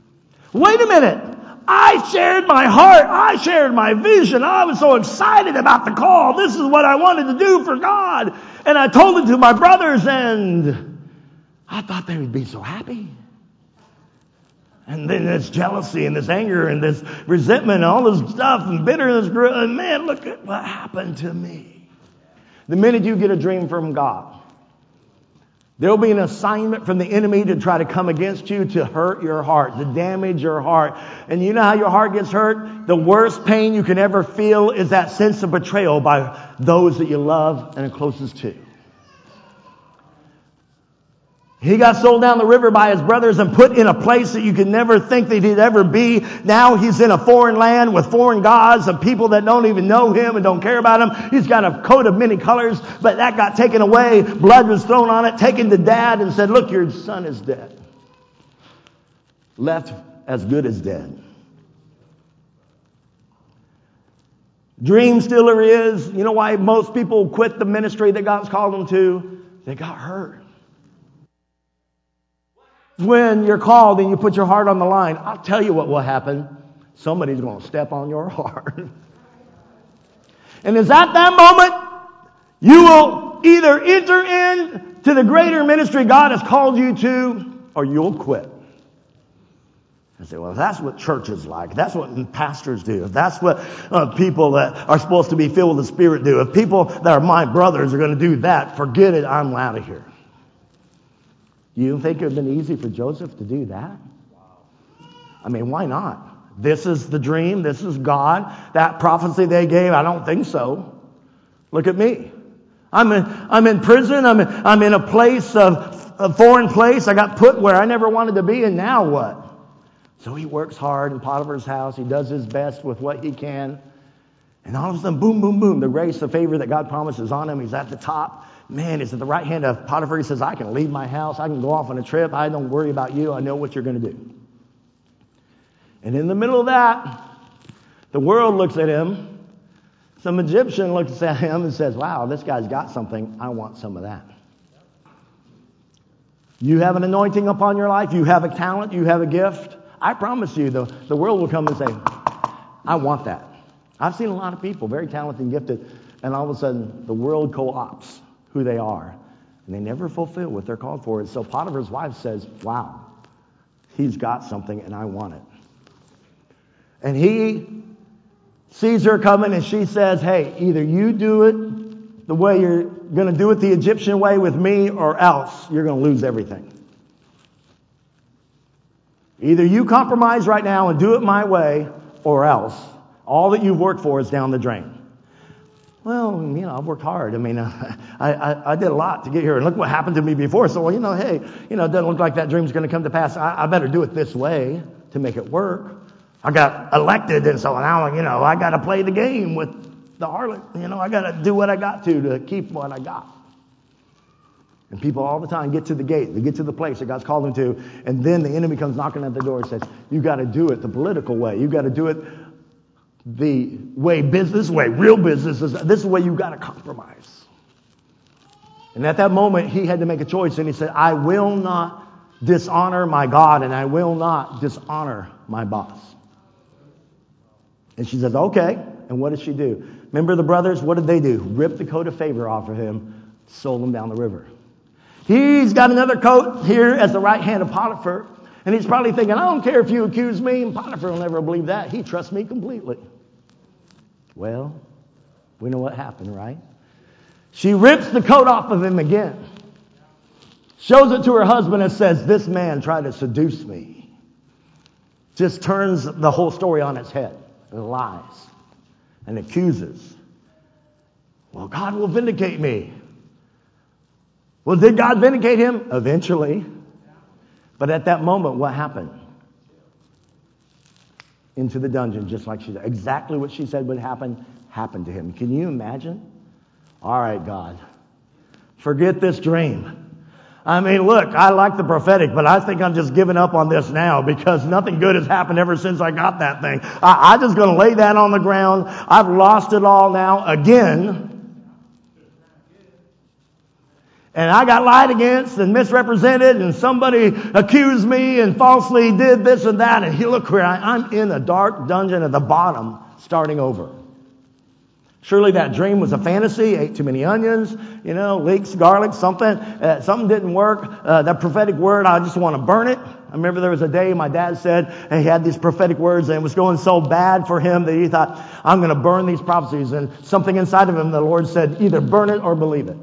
Wait a minute. I shared my heart. I shared my vision. I was so excited about the call. This is what I wanted to do for God. And I told it to my brothers, and I thought they would be so happy. And then this jealousy and this anger and this resentment and all this stuff and bitterness grew. And man, look at what happened to me. The minute you get a dream from God, there will be an assignment from the enemy to try to come against you to hurt your heart, to damage your heart. And you know how your heart gets hurt? The worst pain you can ever feel is that sense of betrayal by those that you love and are closest to. He got sold down the river by his brothers and put in a place that you could never think that he'd ever be. Now he's in a foreign land with foreign gods and people that don't even know him and don't care about him. He's got a coat of many colors, but that got taken away. Blood was thrown on it, taken to dad and said, look, your son is dead. Left as good as dead. Dream stiller is, you know why most people quit the ministry that God's called them to? They got hurt. When you're called and you put your heart on the line, I'll tell you what will happen. Somebody's going to step on your heart. And it's at that moment you will either enter into the greater ministry God has called you to, or you'll quit. I say, well, that's what church is like. That's what pastors do. If that's what uh, people that are supposed to be filled with the Spirit do. If people that are my brothers are going to do that, forget it. I'm out of here. You think it would have been easy for Joseph to do that? I mean, why not? This is the dream. This is God. That prophecy they gave, I don't think so. Look at me. I'm in, I'm in prison. I'm in, I'm in a place of a foreign place. I got put where I never wanted to be, and now what? So he works hard in Potiphar's house. He does his best with what he can. And all of a sudden, boom, boom, boom, the grace, the favor that God promises on him. He's at the top. Man, he's at the right hand of Potiphar. He says, I can leave my house. I can go off on a trip. I don't worry about you. I know what you're going to do. And in the middle of that, the world looks at him. Some Egyptian looks at him and says, wow, this guy's got something. I want some of that. You have an anointing upon your life. You have a talent. You have a gift. I promise you, the, the world will come and say, I want that. I've seen a lot of people, very talented and gifted, and all of a sudden, the world co-opts who they are, and they never fulfill what they're called for. And so Potiphar's wife says, wow, he's got something, and I want it. And he sees her coming, and she says, hey, either you do it the way you're going to do it the Egyptian way with me, or else you're going to lose everything. Either you compromise right now and do it my way, or else all that you've worked for is down the drain. Well, you know, I've worked hard. I mean, uh, I, I I did a lot to get here, and look what happened to me before. So, well, you know, hey, you know, it doesn't look like that dream's going to come to pass. I, I better do it this way to make it work. I got elected, and so now, you know, I got to play the game with the harlot. You know, I got to do what I got to to keep what I got. And people all the time get to the gate. They get to the place that God's called them to, and then the enemy comes knocking at the door and says, you got to do it the political way. You got to do it the way business, way real business is. This is the way you got to compromise. And at that moment, he had to make a choice, and he said, I will not dishonor my God, and I will not dishonor my boss. And she says, okay. And what did she do? Remember the brothers? What did they do? Rip the coat of favor off of him, sold him down the river. He's got another coat here as the right hand of Potiphar. And he's probably thinking, I don't care if you accuse me. And Potiphar will never believe that. He trusts me completely. Well, we know what happened, right? She rips the coat off of him again. Shows it to her husband and says, this man tried to seduce me. Just turns the whole story on its head. And lies. And accuses. Well, God will vindicate me. Well, did God vindicate him? Eventually. But at that moment, what happened? Into the dungeon, just like she said. Exactly what she said would happen, happened to him. Can you imagine? All right, God. Forget this dream. I mean, look, I like the prophetic, but I think I'm just giving up on this now because nothing good has happened ever since I got that thing. I, I'm just going to lay that on the ground. I've lost it all now again. and I got lied against and misrepresented, and somebody accused me and falsely did this and that, and here, look where I, I'm in a dark dungeon at the bottom, starting over. Surely that dream was a fantasy. Ate too many onions, you know, leeks, garlic, something. Uh, something didn't work. Uh, that prophetic word, I just want to burn it. I remember there was a day my dad said he had these prophetic words and it was going so bad for him that he thought, I'm going to burn these prophecies. And something inside of him, the Lord said, either burn it or believe it.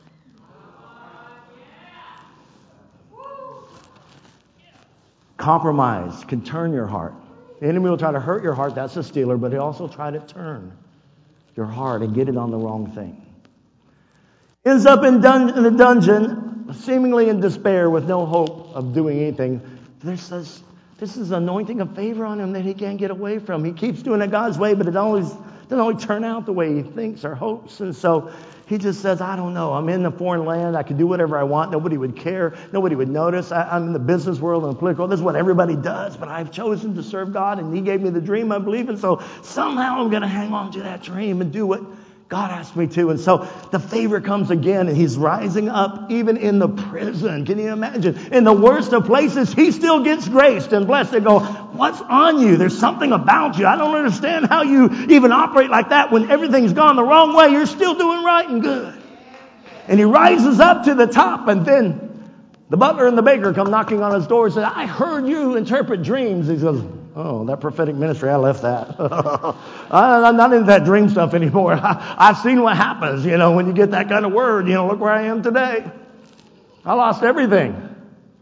Compromise can turn your heart. The enemy will try to hurt your heart. That's a stealer, but he'll also try to turn your heart and get it on the wrong thing. Ends up in, dun- in the dungeon, seemingly in despair with no hope of doing anything. There's this, this is anointing of favor on him that he can't get away from. He keeps doing it God's way, but it always doesn't always turn out the way he thinks or hopes. And so he just says, I don't know. I'm in the foreign land. I can do whatever I want. Nobody would care. Nobody would notice. I, I'm in the business world and the political. This is what everybody does. But I've chosen to serve God, and he gave me the dream I believe in. So somehow I'm going to hang on to that dream and do what God asked me to. And so the favor comes again, and he's rising up even in the prison. Can you imagine? In the worst of places, he still gets graced and blessed. They go, what's on you? There's something about you. I don't understand how you even operate like that when everything's gone the wrong way. You're still doing right and good. And he rises up to the top, and then the butler and the baker come knocking on his door and say, I heard you interpret dreams. He goes, oh, that prophetic ministry, I left that. I'm not into that dream stuff anymore. I, I've seen what happens, you know, when you get that kind of word. You know, look where I am today. I lost everything.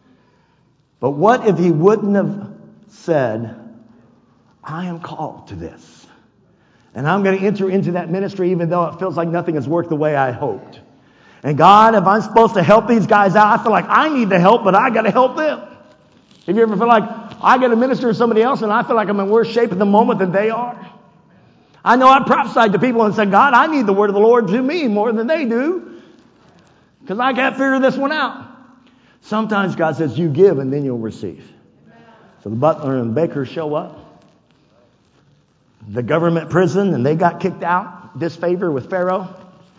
But what if he wouldn't have said, I am called to this, and I'm going to enter into that ministry even though it feels like nothing has worked the way I hoped. And God, if I'm supposed to help these guys out, I feel like I need the help, but I got to help them. Have you ever feel like I got to minister to somebody else and I feel like I'm in worse shape at the moment than they are? I know I prophesied to people and said, God, I need the word of the Lord to me more than they do, because I can't figure this one out. Sometimes God says, you give and then you'll receive. So the butler and baker show up. The government prison, and they got kicked out. Disfavor with Pharaoh.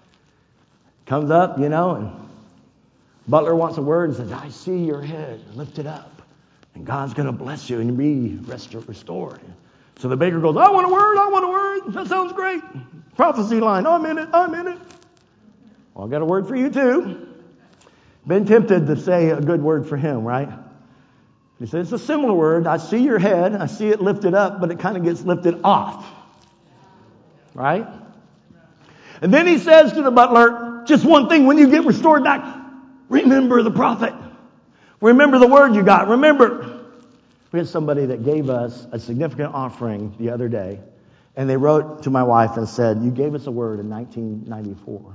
Comes up, you know, and butler wants a word and says, I see your head lifted up, and God's going to bless you and be restored. So the baker goes, I want a word, I want a word. That sounds great. Prophecy line, I'm in it, I'm in it. Well, I got a word for you too. Been tempted to say a good word for him, right? He says, it's a similar word. I see your head, I see it lifted up, but it kind of gets lifted off. Right? And then he says to the butler, just one thing, when you get restored back, remember the prophet. Remember the word you got. Remember. We had somebody that gave us a significant offering the other day, and they wrote to my wife and said, you gave us a word in nineteen ninety-four.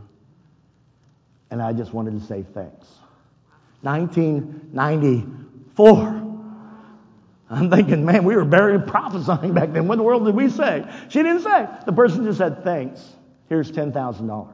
And I just wanted to say thanks. nineteen ninety-four. I'm thinking, man, we were barely prophesying back then. What in the world did we say? She didn't say. The person just said, thanks. Here's ten thousand dollars.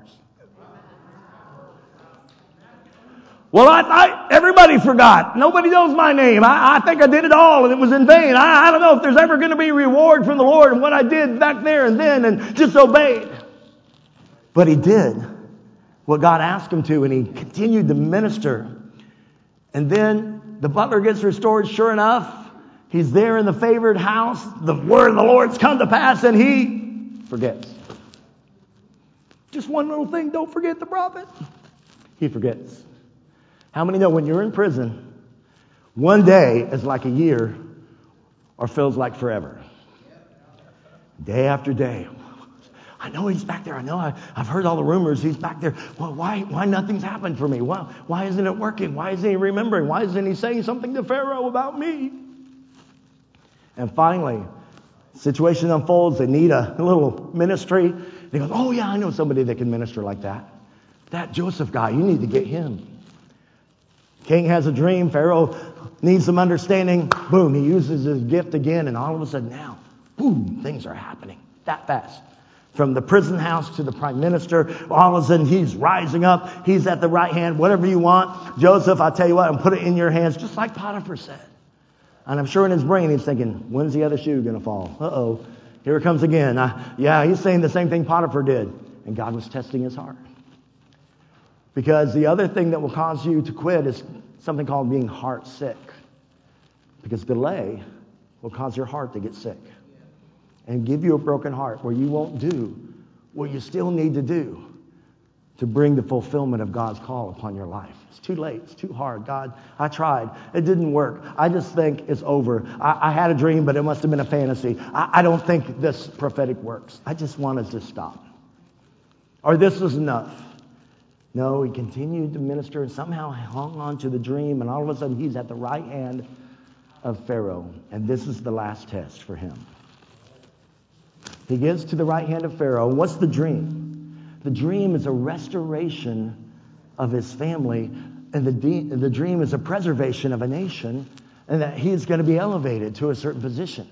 Well, I, I, everybody forgot. Nobody knows my name. I, I think I did it all and it was in vain. I, I don't know if there's ever going to be a reward from the Lord and what I did back there and then and just obeyed. But he did what God asked him to, and he continued to minister. And then the butler gets restored. Sure enough, he's there in the favored house. The word of the Lord's come to pass, and he forgets. Just one little thing, don't forget the prophet. He forgets. How many know when you're in prison, one day is like a year or feels like forever? Day after day. I know he's back there. I know I, I've heard all the rumors. He's back there. Well, why, why nothing's happened for me? Why, why isn't it working? Why isn't he remembering? Why isn't he saying something to Pharaoh about me? And finally, situation unfolds. They need a little ministry. He goes, oh yeah, I know somebody that can minister like that. That Joseph guy, you need to get him. King has a dream. Pharaoh needs some understanding. Boom, he uses his gift again, and all of a sudden now, boom, things are happening that fast. From the prison house to the prime minister, all of a sudden he's rising up. He's at the right hand. Whatever you want, Joseph, I'll tell you what, and put it in your hands, just like Potiphar said. And I'm sure in his brain he's thinking, when's the other shoe going to fall? Uh-oh, here it comes again. Uh, yeah, he's saying the same thing Potiphar did. And God was testing his heart. Because the other thing that will cause you to quit is something called being heart sick. Because delay will cause your heart to get sick and give you a broken heart where you won't do what you still need to do to bring the fulfillment of God's call upon your life. It's too late. It's too hard. God, I tried. It didn't work. I just think it's over. I, I had a dream, but it must have been a fantasy. I, I don't think this prophetic works. I just wanted to stop. Or this was enough. No, he continued to minister and somehow hung on to the dream, and all of a sudden he's at the right hand of Pharaoh. And this is the last test for him. He gets to the right hand of Pharaoh. What's the dream? The dream is a restoration of his family, and the, de- the dream is a preservation of a nation, and that he's going to be elevated to a certain position.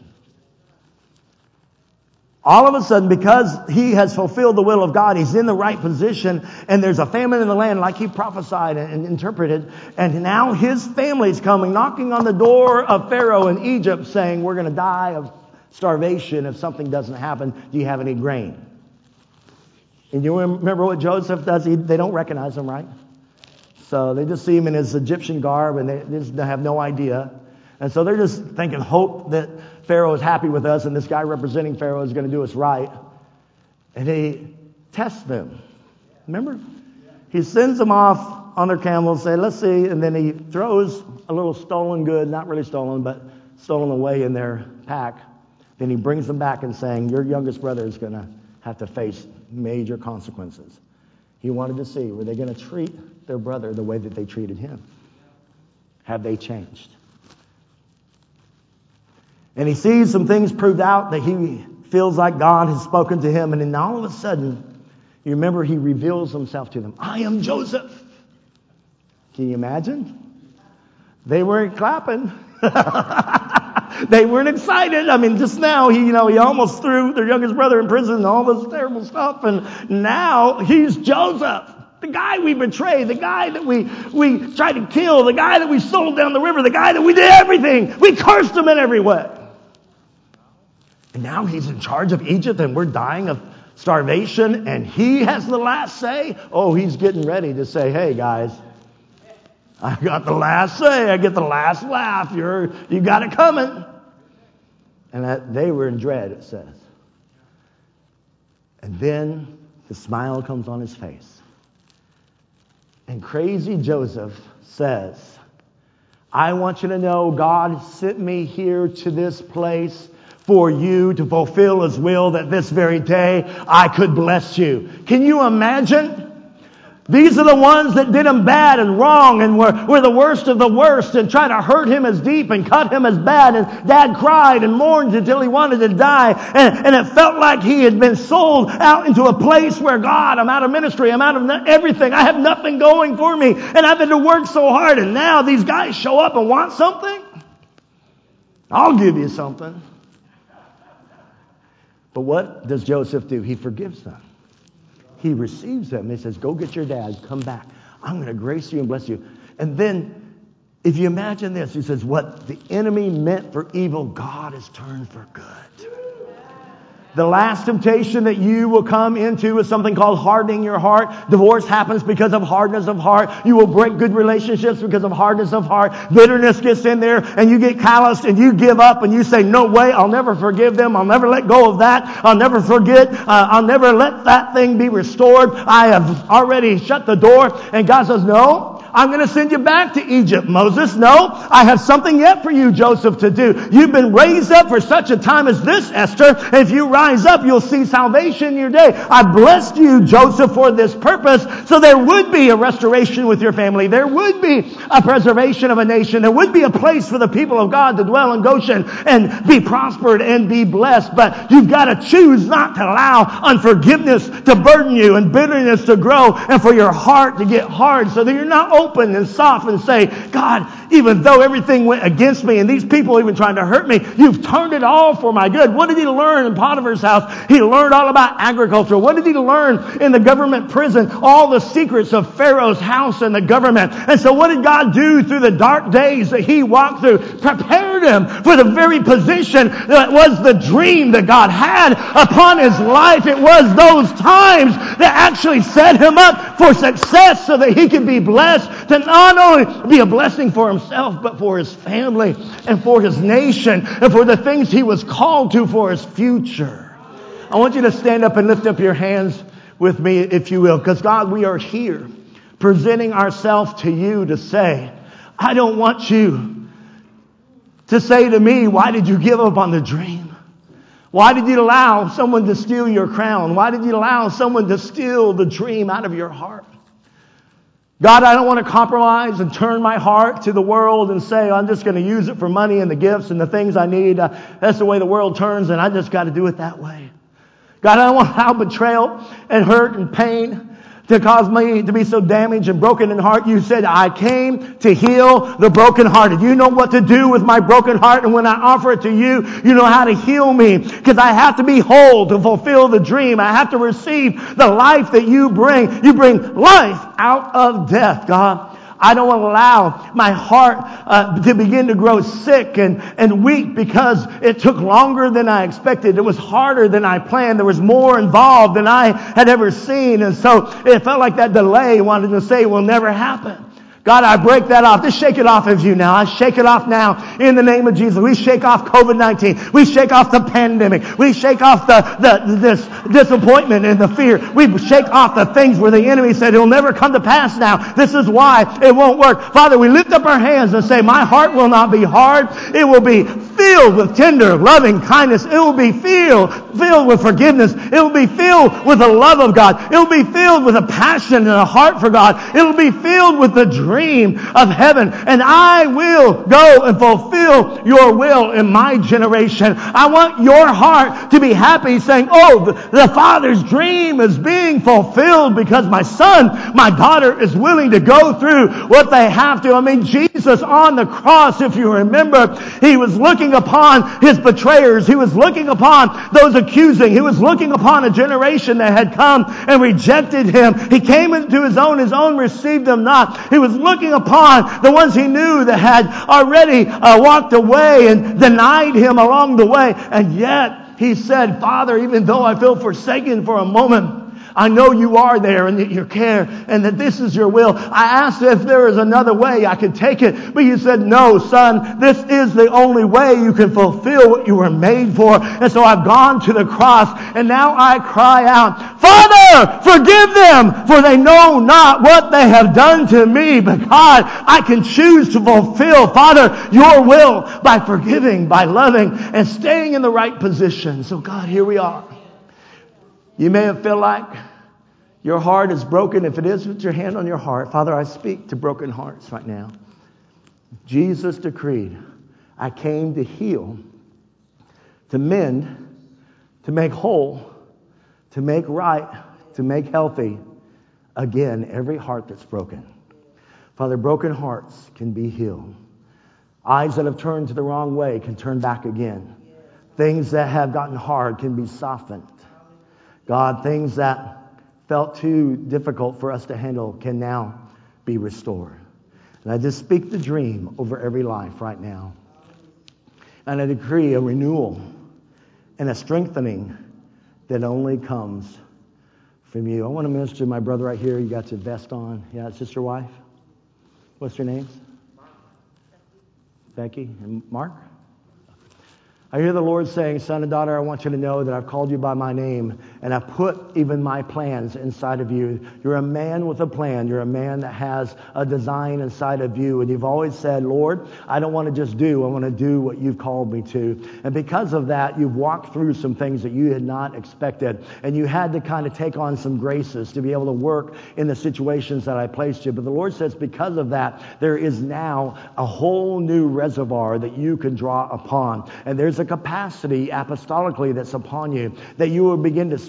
All of a sudden, because he has fulfilled the will of God, he's in the right position, and there's a famine in the land like he prophesied and interpreted, and now his family's coming, knocking on the door of Pharaoh in Egypt, saying, we're going to die of starvation if something doesn't happen. Do you have any grain? And you remember what Joseph does? He, they don't recognize him, right? So they just see him in his Egyptian garb, and they just have no idea. And so they're just thinking, hope that Pharaoh is happy with us, and this guy representing Pharaoh is going to do us right. And he tests them. Remember? He sends them off on their camels, say, let's see. And then he throws a little stolen good, not really stolen, but stolen away in their pack. Then he brings them back and saying, your youngest brother is going to have to face major consequences. He wanted to see, were they going to treat their brother the way that they treated him? Have they changed? And he sees some things proved out that he feels like God has spoken to him. And then all of a sudden, you remember he reveals himself to them. I am Joseph. Can you imagine? They weren't clapping. They weren't excited. I mean, just now, he, you know, he almost threw their youngest brother in prison and all this terrible stuff. And now he's Joseph, the guy we betrayed, the guy that we, we tried to kill, the guy that we sold down the river, the guy that we did everything. We cursed him in every way. And now he's in charge of Egypt and we're dying of starvation and he has the last say. Oh, he's getting ready to say, hey guys, I got the last say. I get the last laugh. You're, you got it coming. And that they were in dread, it says. And then the smile comes on his face. And crazy Joseph says, I want you to know God sent me here to this place for you to fulfill his will, that this very day I could bless you. Can you imagine? These are the ones that did him bad and wrong and were, were the worst of the worst and tried to hurt him as deep and cut him as bad. And Dad cried and mourned until he wanted to die. And, and it felt like he had been sold out into a place where, God, I'm out of ministry. I'm out of everything. I have nothing going for me. And I've been to work so hard. And now these guys show up and want something. I'll give you something. But what does Joseph do? He forgives them. He receives them. He says, go get your dad. Come back. I'm going to grace you and bless you. And then, if you imagine this, he says, what the enemy meant for evil, God has turned for good. The last temptation that you will come into is something called hardening your heart. Divorce happens because of hardness of heart. You will break good relationships because of hardness of heart. Bitterness gets in there and you get calloused and you give up and you say, no way, I'll never forgive them. I'll never let go of that. I'll never forget. Uh, I'll never let that thing be restored. I have already shut the door. And God says, no. I'm going to send you back to Egypt, Moses. No, I have something yet for you, Joseph, to do. You've been raised up for such a time as this, Esther. And if you rise up, you'll see salvation in your day. I blessed you, Joseph, for this purpose. So there would be a restoration with your family. There would be a preservation of a nation. There would be a place for the people of God to dwell in Goshen and be prospered and be blessed. But you've got to choose not to allow unforgiveness to burden you and bitterness to grow and for your heart to get hard so that you're not open and soft and say, God, Even though everything went against me and these people even trying to hurt me, you've turned it all for my good. What did he learn in Potiphar's house? He learned all about agriculture. What did he learn in the government prison? All the secrets of Pharaoh's house and the government. And so what did God do through the dark days that he walked through? Prepared him for the very position that was the dream that God had upon his life. It was those times that actually set him up for success so that he could be blessed to not only be a blessing for himself, but for his family and for his nation and for the things he was called to for his future. I want you to stand up and lift up your hands with me, if you will, because God, we are here presenting ourselves to you to say, I don't want you to say to me, why did you give up on the dream? Why did you allow someone to steal your crown? Why did you allow someone to steal the dream out of your heart? God, I don't want to compromise and turn my heart to the world and say, I'm just going to use it for money and the gifts and the things I need. Uh, that's the way the world turns, and I just got to do it that way. God, I don't want to allow betrayal and hurt and pain to cause me to be so damaged and broken in heart. You said, I came to heal the brokenhearted. You know what to do with my broken heart. And when I offer it to you, you know how to heal me. Because I have to be whole to fulfill the dream. I have to receive the life that you bring. You bring life out of death, God. I don't want to allow my heart uh, to begin to grow sick and, and weak because it took longer than I expected. It was harder than I planned. There was more involved than I had ever seen. And so it felt like that delay wanted to say will never happen. God, I break that off. Just shake it off of you now. I shake it off now in the name of Jesus. We shake off covid nineteen. We shake off the pandemic. We shake off the, the this disappointment and the fear. We shake off the things where the enemy said it'll never come to pass now. This is why it won't work. Father, we lift up our hands and say, my heart will not be hard. It will be filled with tender, loving kindness. It will be filled, filled with forgiveness. It will be filled with the love of God. It will be filled with a passion and a heart for God. It will be filled with the dream of heaven. And I will go and fulfill your will in my generation. I want your heart to be happy saying, oh, the, the Father's dream is being fulfilled because my son, my daughter is willing to go through what they have to. I mean, Jesus on the cross, if you remember, he was looking upon his betrayers. He was looking upon those accusing. He was looking upon a generation that had come and rejected him. He came into his own. His own received him not. He was looking upon the ones he knew that had already uh, walked away and denied him along the way. And yet he said, Father, even though I feel forsaken for a moment, I know you are there and that you care and that this is your will. I asked if there is another way I could take it. But you said, no, son, this is the only way you can fulfill what you were made for. And so I've gone to the cross and now I cry out, Father, forgive them, for they know not what they have done to me. But God, I can choose to fulfill, Father, your will by forgiving, by loving, and staying in the right position. So God, here we are. You may have felt like your heart is broken. If it is, put your hand on your heart. Father, I speak to broken hearts right now. Jesus decreed, I came to heal, to mend, to make whole, to make right, to make healthy again every heart that's broken. Father, broken hearts can be healed. Eyes that have turned to the wrong way can turn back again. Things that have gotten hard can be softened. God, things that felt too difficult for us to handle can now be restored. And I just speak the dream over every life right now. And I decree a renewal and a strengthening that only comes from you. I want to minister to my brother right here. You got your vest on. Yeah, it's just your wife. What's your names? Becky and Mark? I hear the Lord saying, son and daughter, I want you to know that I've called you by my name and I've put even my plans inside of you. You're a man with a plan. You're a man that has a design inside of you. And you've always said, Lord, I don't want to just do. I want to do what you've called me to. And because of that, you've walked through some things that you had not expected. And you had to kind of take on some graces to be able to work in the situations that I placed you. But the Lord says because of that, there is now a whole new reservoir that you can draw upon. And there's a capacity apostolically that's upon you that you will begin to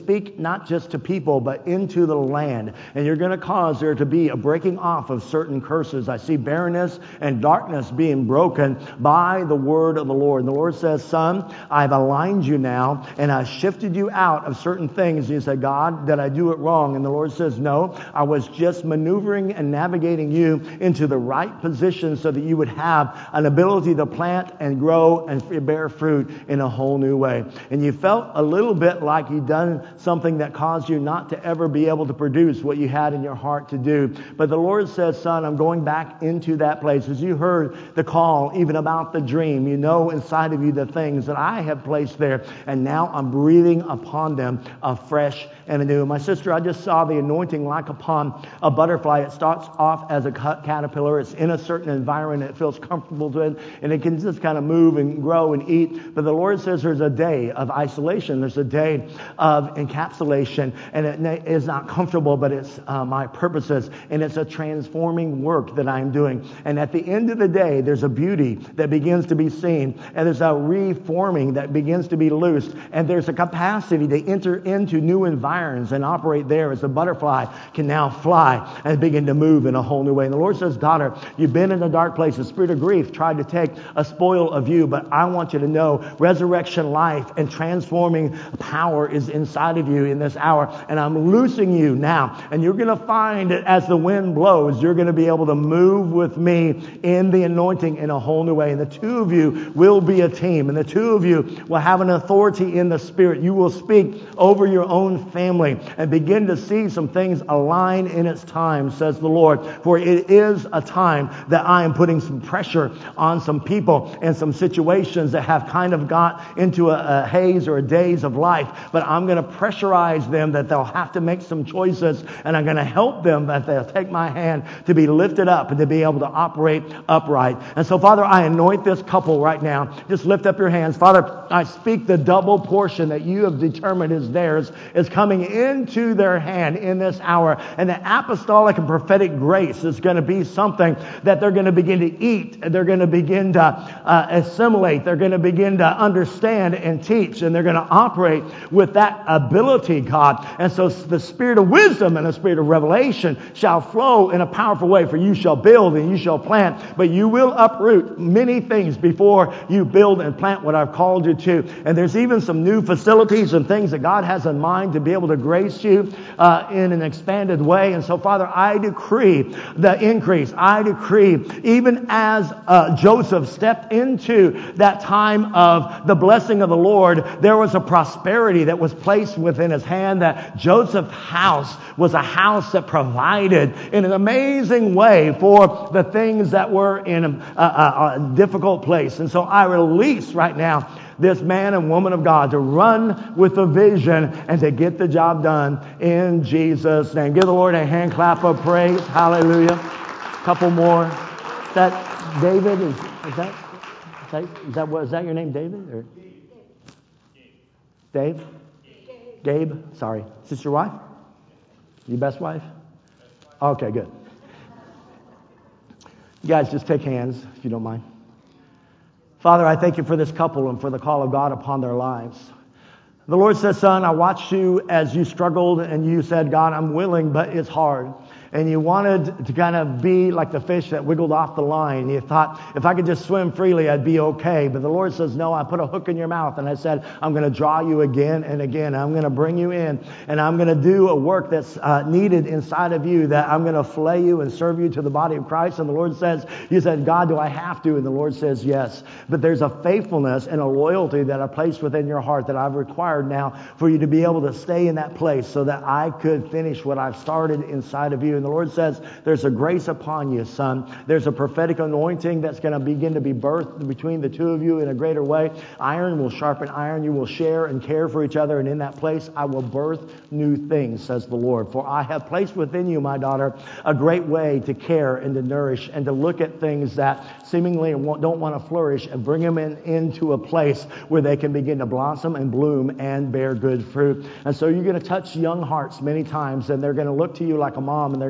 speak not just to people, but into the land. And you're going to cause there to be a breaking off of certain curses. I see barrenness and darkness being broken by the word of the Lord. And the Lord says, son, I've aligned you now, and I've shifted you out of certain things. And you say, God, did I do it wrong? And the Lord says, no, I was just maneuvering and navigating you into the right position so that you would have an ability to plant and grow and bear fruit in a whole new way. And you felt a little bit like you'd done something that caused you not to ever be able to produce what you had in your heart to do. But the Lord says, son, I'm going back into that place. As you heard the call, even about the dream, you know inside of you the things that I have placed there. And now I'm breathing upon them afresh and anew. My sister, I just saw the anointing like upon a butterfly. It starts off as a caterpillar. It's in a certain environment. It feels comfortable to it, and it can just kind of move and grow and eat. But the Lord says there's a day of isolation. There's a day of encapsulation, and it is not comfortable, but it's uh, my purposes, and it's a transforming work that I'm doing. And at the end of the day, there's a beauty that begins to be seen, and there's a reforming that begins to be loosed, and there's a capacity to enter into new environs and operate there as the butterfly can now fly and begin to move in a whole new way. And the Lord says, daughter, you've been in a dark place. The spirit of grief tried to take a spoil of you, but I want you to know resurrection life and transforming power is inside of you in this hour, and I'm loosing you now. And you're going to find that as the wind blows, you're going to be able to move with me in the anointing in a whole new way. And the two of you will be a team, and the two of you will have an authority in the spirit. You will speak over your own family and begin to see some things align in its time, says the Lord. For it is a time that I am putting some pressure on some people and some situations that have kind of got into a, a haze or a daze of life. But I'm going to pressurize them that they'll have to make some choices, and I'm going to help them that they'll take my hand to be lifted up and to be able to operate upright. And so, Father, I anoint this couple right now. Just lift up your hands. Father, I speak the double portion that you have determined is theirs is coming into their hand in this hour. And the apostolic and prophetic grace is going to be something that they're going to begin to eat. They're going to begin to uh, assimilate. They're going to begin to understand and teach. And they're going to operate with that ability, God. And so the spirit of wisdom and the spirit of revelation shall flow in a powerful way. For you shall build and you shall plant, but you will uproot many things before you build and plant what I've called you to. And there's even some new facilities and things that God has in mind to be able to grace you uh, in an expanded way. And so, Father, I decree the increase. I decree, even as uh, Joseph stepped into that time of the blessing of the Lord, there was a prosperity that was placed within his hand, that Joseph's house was a house that provided in an amazing way for the things that were in a, a, a difficult place. And so I release right now this man and woman of God to run with the vision and to get the job done in Jesus' name. Give the Lord a hand clap of praise. Hallelujah. A couple more. Is that David? Is, is that is that is that what is that your name, David? Or Dave? Gabe? Sorry. Is this your wife? Your best wife? Okay, good. You guys just take hands if you don't mind. Father, I thank you for this couple and for the call of God upon their lives. The Lord says, son, I watched you as you struggled and you said, God, I'm willing, but it's hard. And you wanted to kind of be like the fish that wiggled off the line. You thought, if I could just swim freely, I'd be okay. But the Lord says, no, I put a hook in your mouth. And I said, I'm going to draw you again and again. I'm going to bring you in. And I'm going to do a work that's uh, needed inside of you, that I'm going to flay you and serve you to the body of Christ. And the Lord says, you said, God, do I have to? And the Lord says, yes. But there's a faithfulness and a loyalty that I placed within your heart that I've required now for you to be able to stay in that place so that I could finish what I've started inside of you. And the Lord says, there's a grace upon you, son. There's a prophetic anointing that's going to begin to be birthed between the two of you in a greater way. Iron will sharpen iron. You will share and care for each other. And in that place, I will birth new things, says the Lord. For I have placed within you, my daughter, a great way to care and to nourish and to look at things that seemingly don't want to flourish and bring them in, into a place where they can begin to blossom and bloom and bear good fruit. And so you're going to touch young hearts many times, and they're going to look to you like a mom, and they're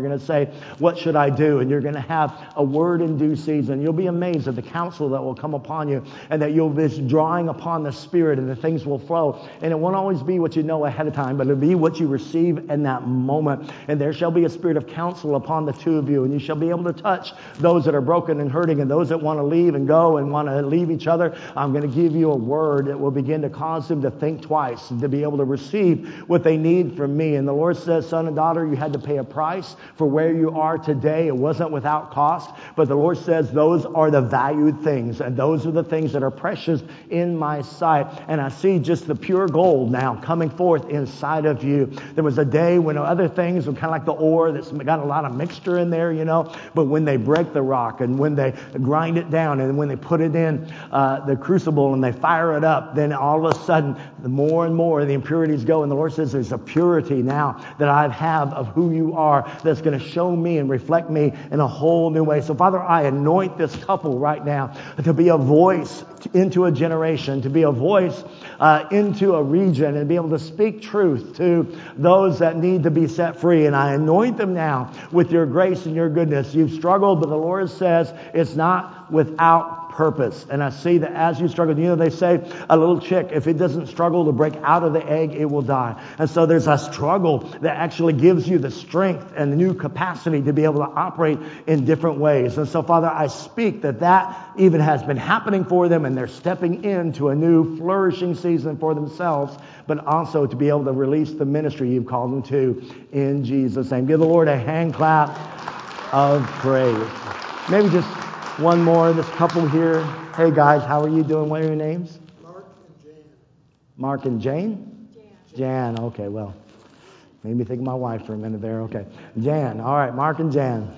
they're going to say, what should I do? And you're going to have a word in due season. You'll be amazed at the counsel that will come upon you, and that you'll be drawing upon the Spirit, and the things will flow. And it won't always be what you know ahead of time, but it'll be what you receive in that moment. And there shall be a spirit of counsel upon the two of you, and you shall be able to touch those that are broken and hurting, and those that want to leave and go and want to leave each other. I'm going to give you a word that will begin to cause them to think twice, and to be able to receive what they need from me. And the Lord says, son and daughter, you had to pay a price for where you are today. It wasn't without cost, but the Lord says those are the valued things, and those are the things that are precious in my sight. And I see just the pure gold now coming forth inside of you. There was a day when other things were kind of like the ore that's got a lot of mixture in there, you know, but when they break the rock, and when they grind it down, and when they put it in uh, the crucible and they fire it up, then all of a sudden the more and more the impurities go. And the Lord says there's a purity now that I have of who you are that's going to show me and reflect me in a whole new way. So Father, I anoint this couple right now to be a voice into a generation, to be a voice uh, into a region, and be able to speak truth to those that need to be set free. And I anoint them now with your grace and your goodness. You've struggled, but the Lord says it's not without purpose. And I see that as you struggle, you know, they say a little chick, if it doesn't struggle to break out of the egg, it will die. And so there's a struggle that actually gives you the strength and the new capacity to be able to operate in different ways. And so, Father, I speak that that even has been happening for them, and they're stepping into a new flourishing season for themselves, but also to be able to release the ministry you've called them to, in Jesus' name. Give the Lord a hand clap of praise. Maybe just one more, this couple here. Hey guys, how are you doing? What are your names?
Mark and Jan.
Mark and Jane? Jan. Jan, okay, well, made me think of my wife for a minute there. Okay. Jan, all right, Mark and Jan.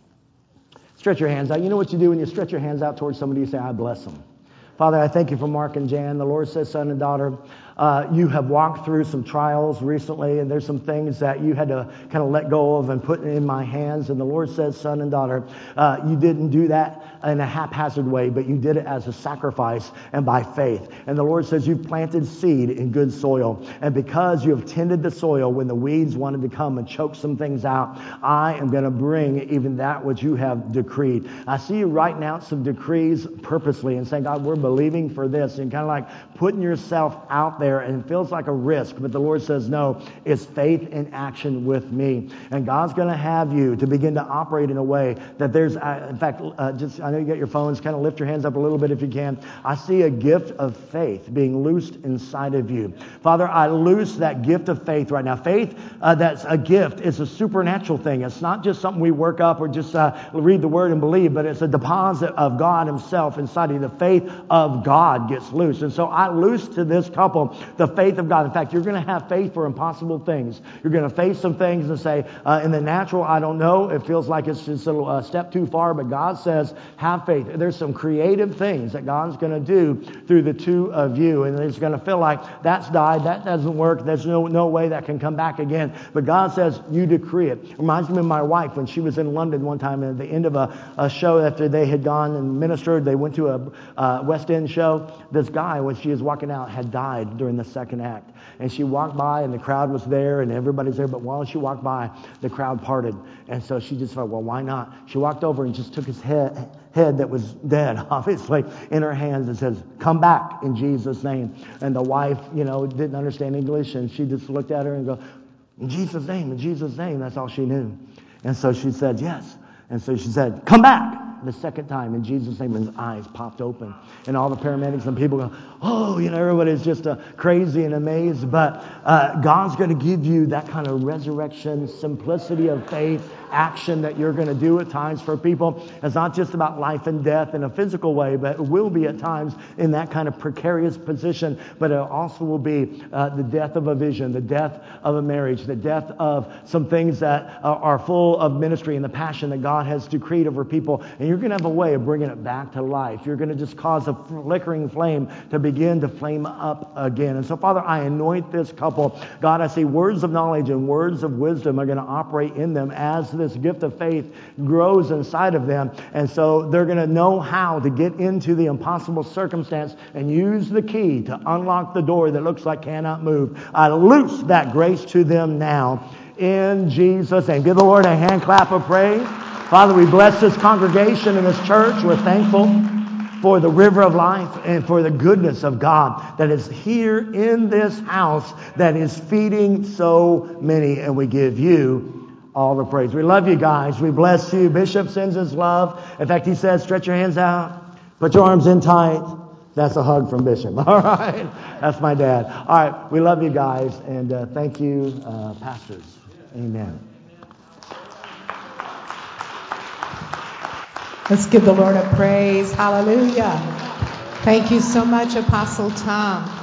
Stretch your hands out. You know what you do when you stretch your hands out towards somebody? You say, I bless them. Father, I thank you for Mark and Jan. The Lord says, son and daughter, uh, you have walked through some trials recently, and there's some things that you had to kind of let go of and put in my hands. And the Lord says, son and daughter, uh, you didn't do that in a haphazard way, but you did it as a sacrifice and by faith. And the Lord says you've planted seed in good soil. And because you have tended the soil when the weeds wanted to come and choke some things out, I am going to bring even that which you have decreed. I see you writing out some decrees purposely and saying, God, we're believing for this, and kind of like putting yourself out there, and it feels like a risk, but the Lord says, no, it's faith in action with me. And God's going to have you to begin to operate in a way that there's, uh, in fact, uh, just, I know you got your phones, kind of lift your hands up a little bit if you can. I see a gift of faith being loosed inside of you. Father, I loose that gift of faith right now. Faith, uh, that's a gift. It's a supernatural thing. It's not just something we work up or just uh, read the word and believe, but it's a deposit of God himself inside of you. The faith of God gets loose. And so I loose to this couple the faith of God. In fact, you're going to have faith for impossible things. You're going to face some things and say, uh, in the natural, I don't know. It feels like it's just a little, uh, step too far, but God says, have faith. There's some creative things that God's going to do through the two of you. And it's going to feel like that's died. That doesn't work. There's no, no way that can come back again. But God says, you decree it. Reminds me of my wife when she was in London one time, and at the end of a, a show after they had gone and ministered, they went to a uh, West End show. This guy, when she was walking out, had died during the second act. And she walked by, and the crowd was there, and everybody's there. But while she walked by, the crowd parted. And so she just thought, well, why not? She walked over and just took his head, head that was dead, obviously, in her hands and says, come back in Jesus' name. And the wife, you know, didn't understand English, and she just looked at her and go, in Jesus' name, in Jesus' name. That's all she knew. And so she said, yes. And so she said, come back. The second time, in Jesus' name, his eyes popped open. And all the paramedics and people go, oh, you know, everybody's just uh, crazy and amazed. But uh, God's going to give you that kind of resurrection, simplicity of faith, action that you're going to do at times for people. It's not just about life and death in a physical way, but it will be at times in that kind of precarious position. But it also will be uh, the death of a vision, the death of a marriage, the death of some things that uh, are full of ministry and the passion that God has decreed over people. And you're going to have a way of bringing it back to life. You're going to just cause a flickering flame to begin to flame up again. And so, Father, I anoint this couple. God, I see words of knowledge and words of wisdom are going to operate in them as this gift of faith grows inside of them. And so they're going to know how to get into the impossible circumstance and use the key to unlock the door that looks like cannot move. I loose that grace to them now in Jesus' name. Give the Lord a hand clap of praise. Father, we bless this congregation and this church. We're thankful for the river of life and for the goodness of God that is here in this house that is feeding so many. And we give you all the praise. We love you guys. We bless you. Bishop sends his love. In fact, he says, stretch your hands out. Put your arms in tight. That's a hug from Bishop. All right. That's my dad. All right. We love you guys. And uh, thank you, uh, pastors. Amen.
Let's give the Lord a praise. Hallelujah. Thank you so much, Apostle Tom.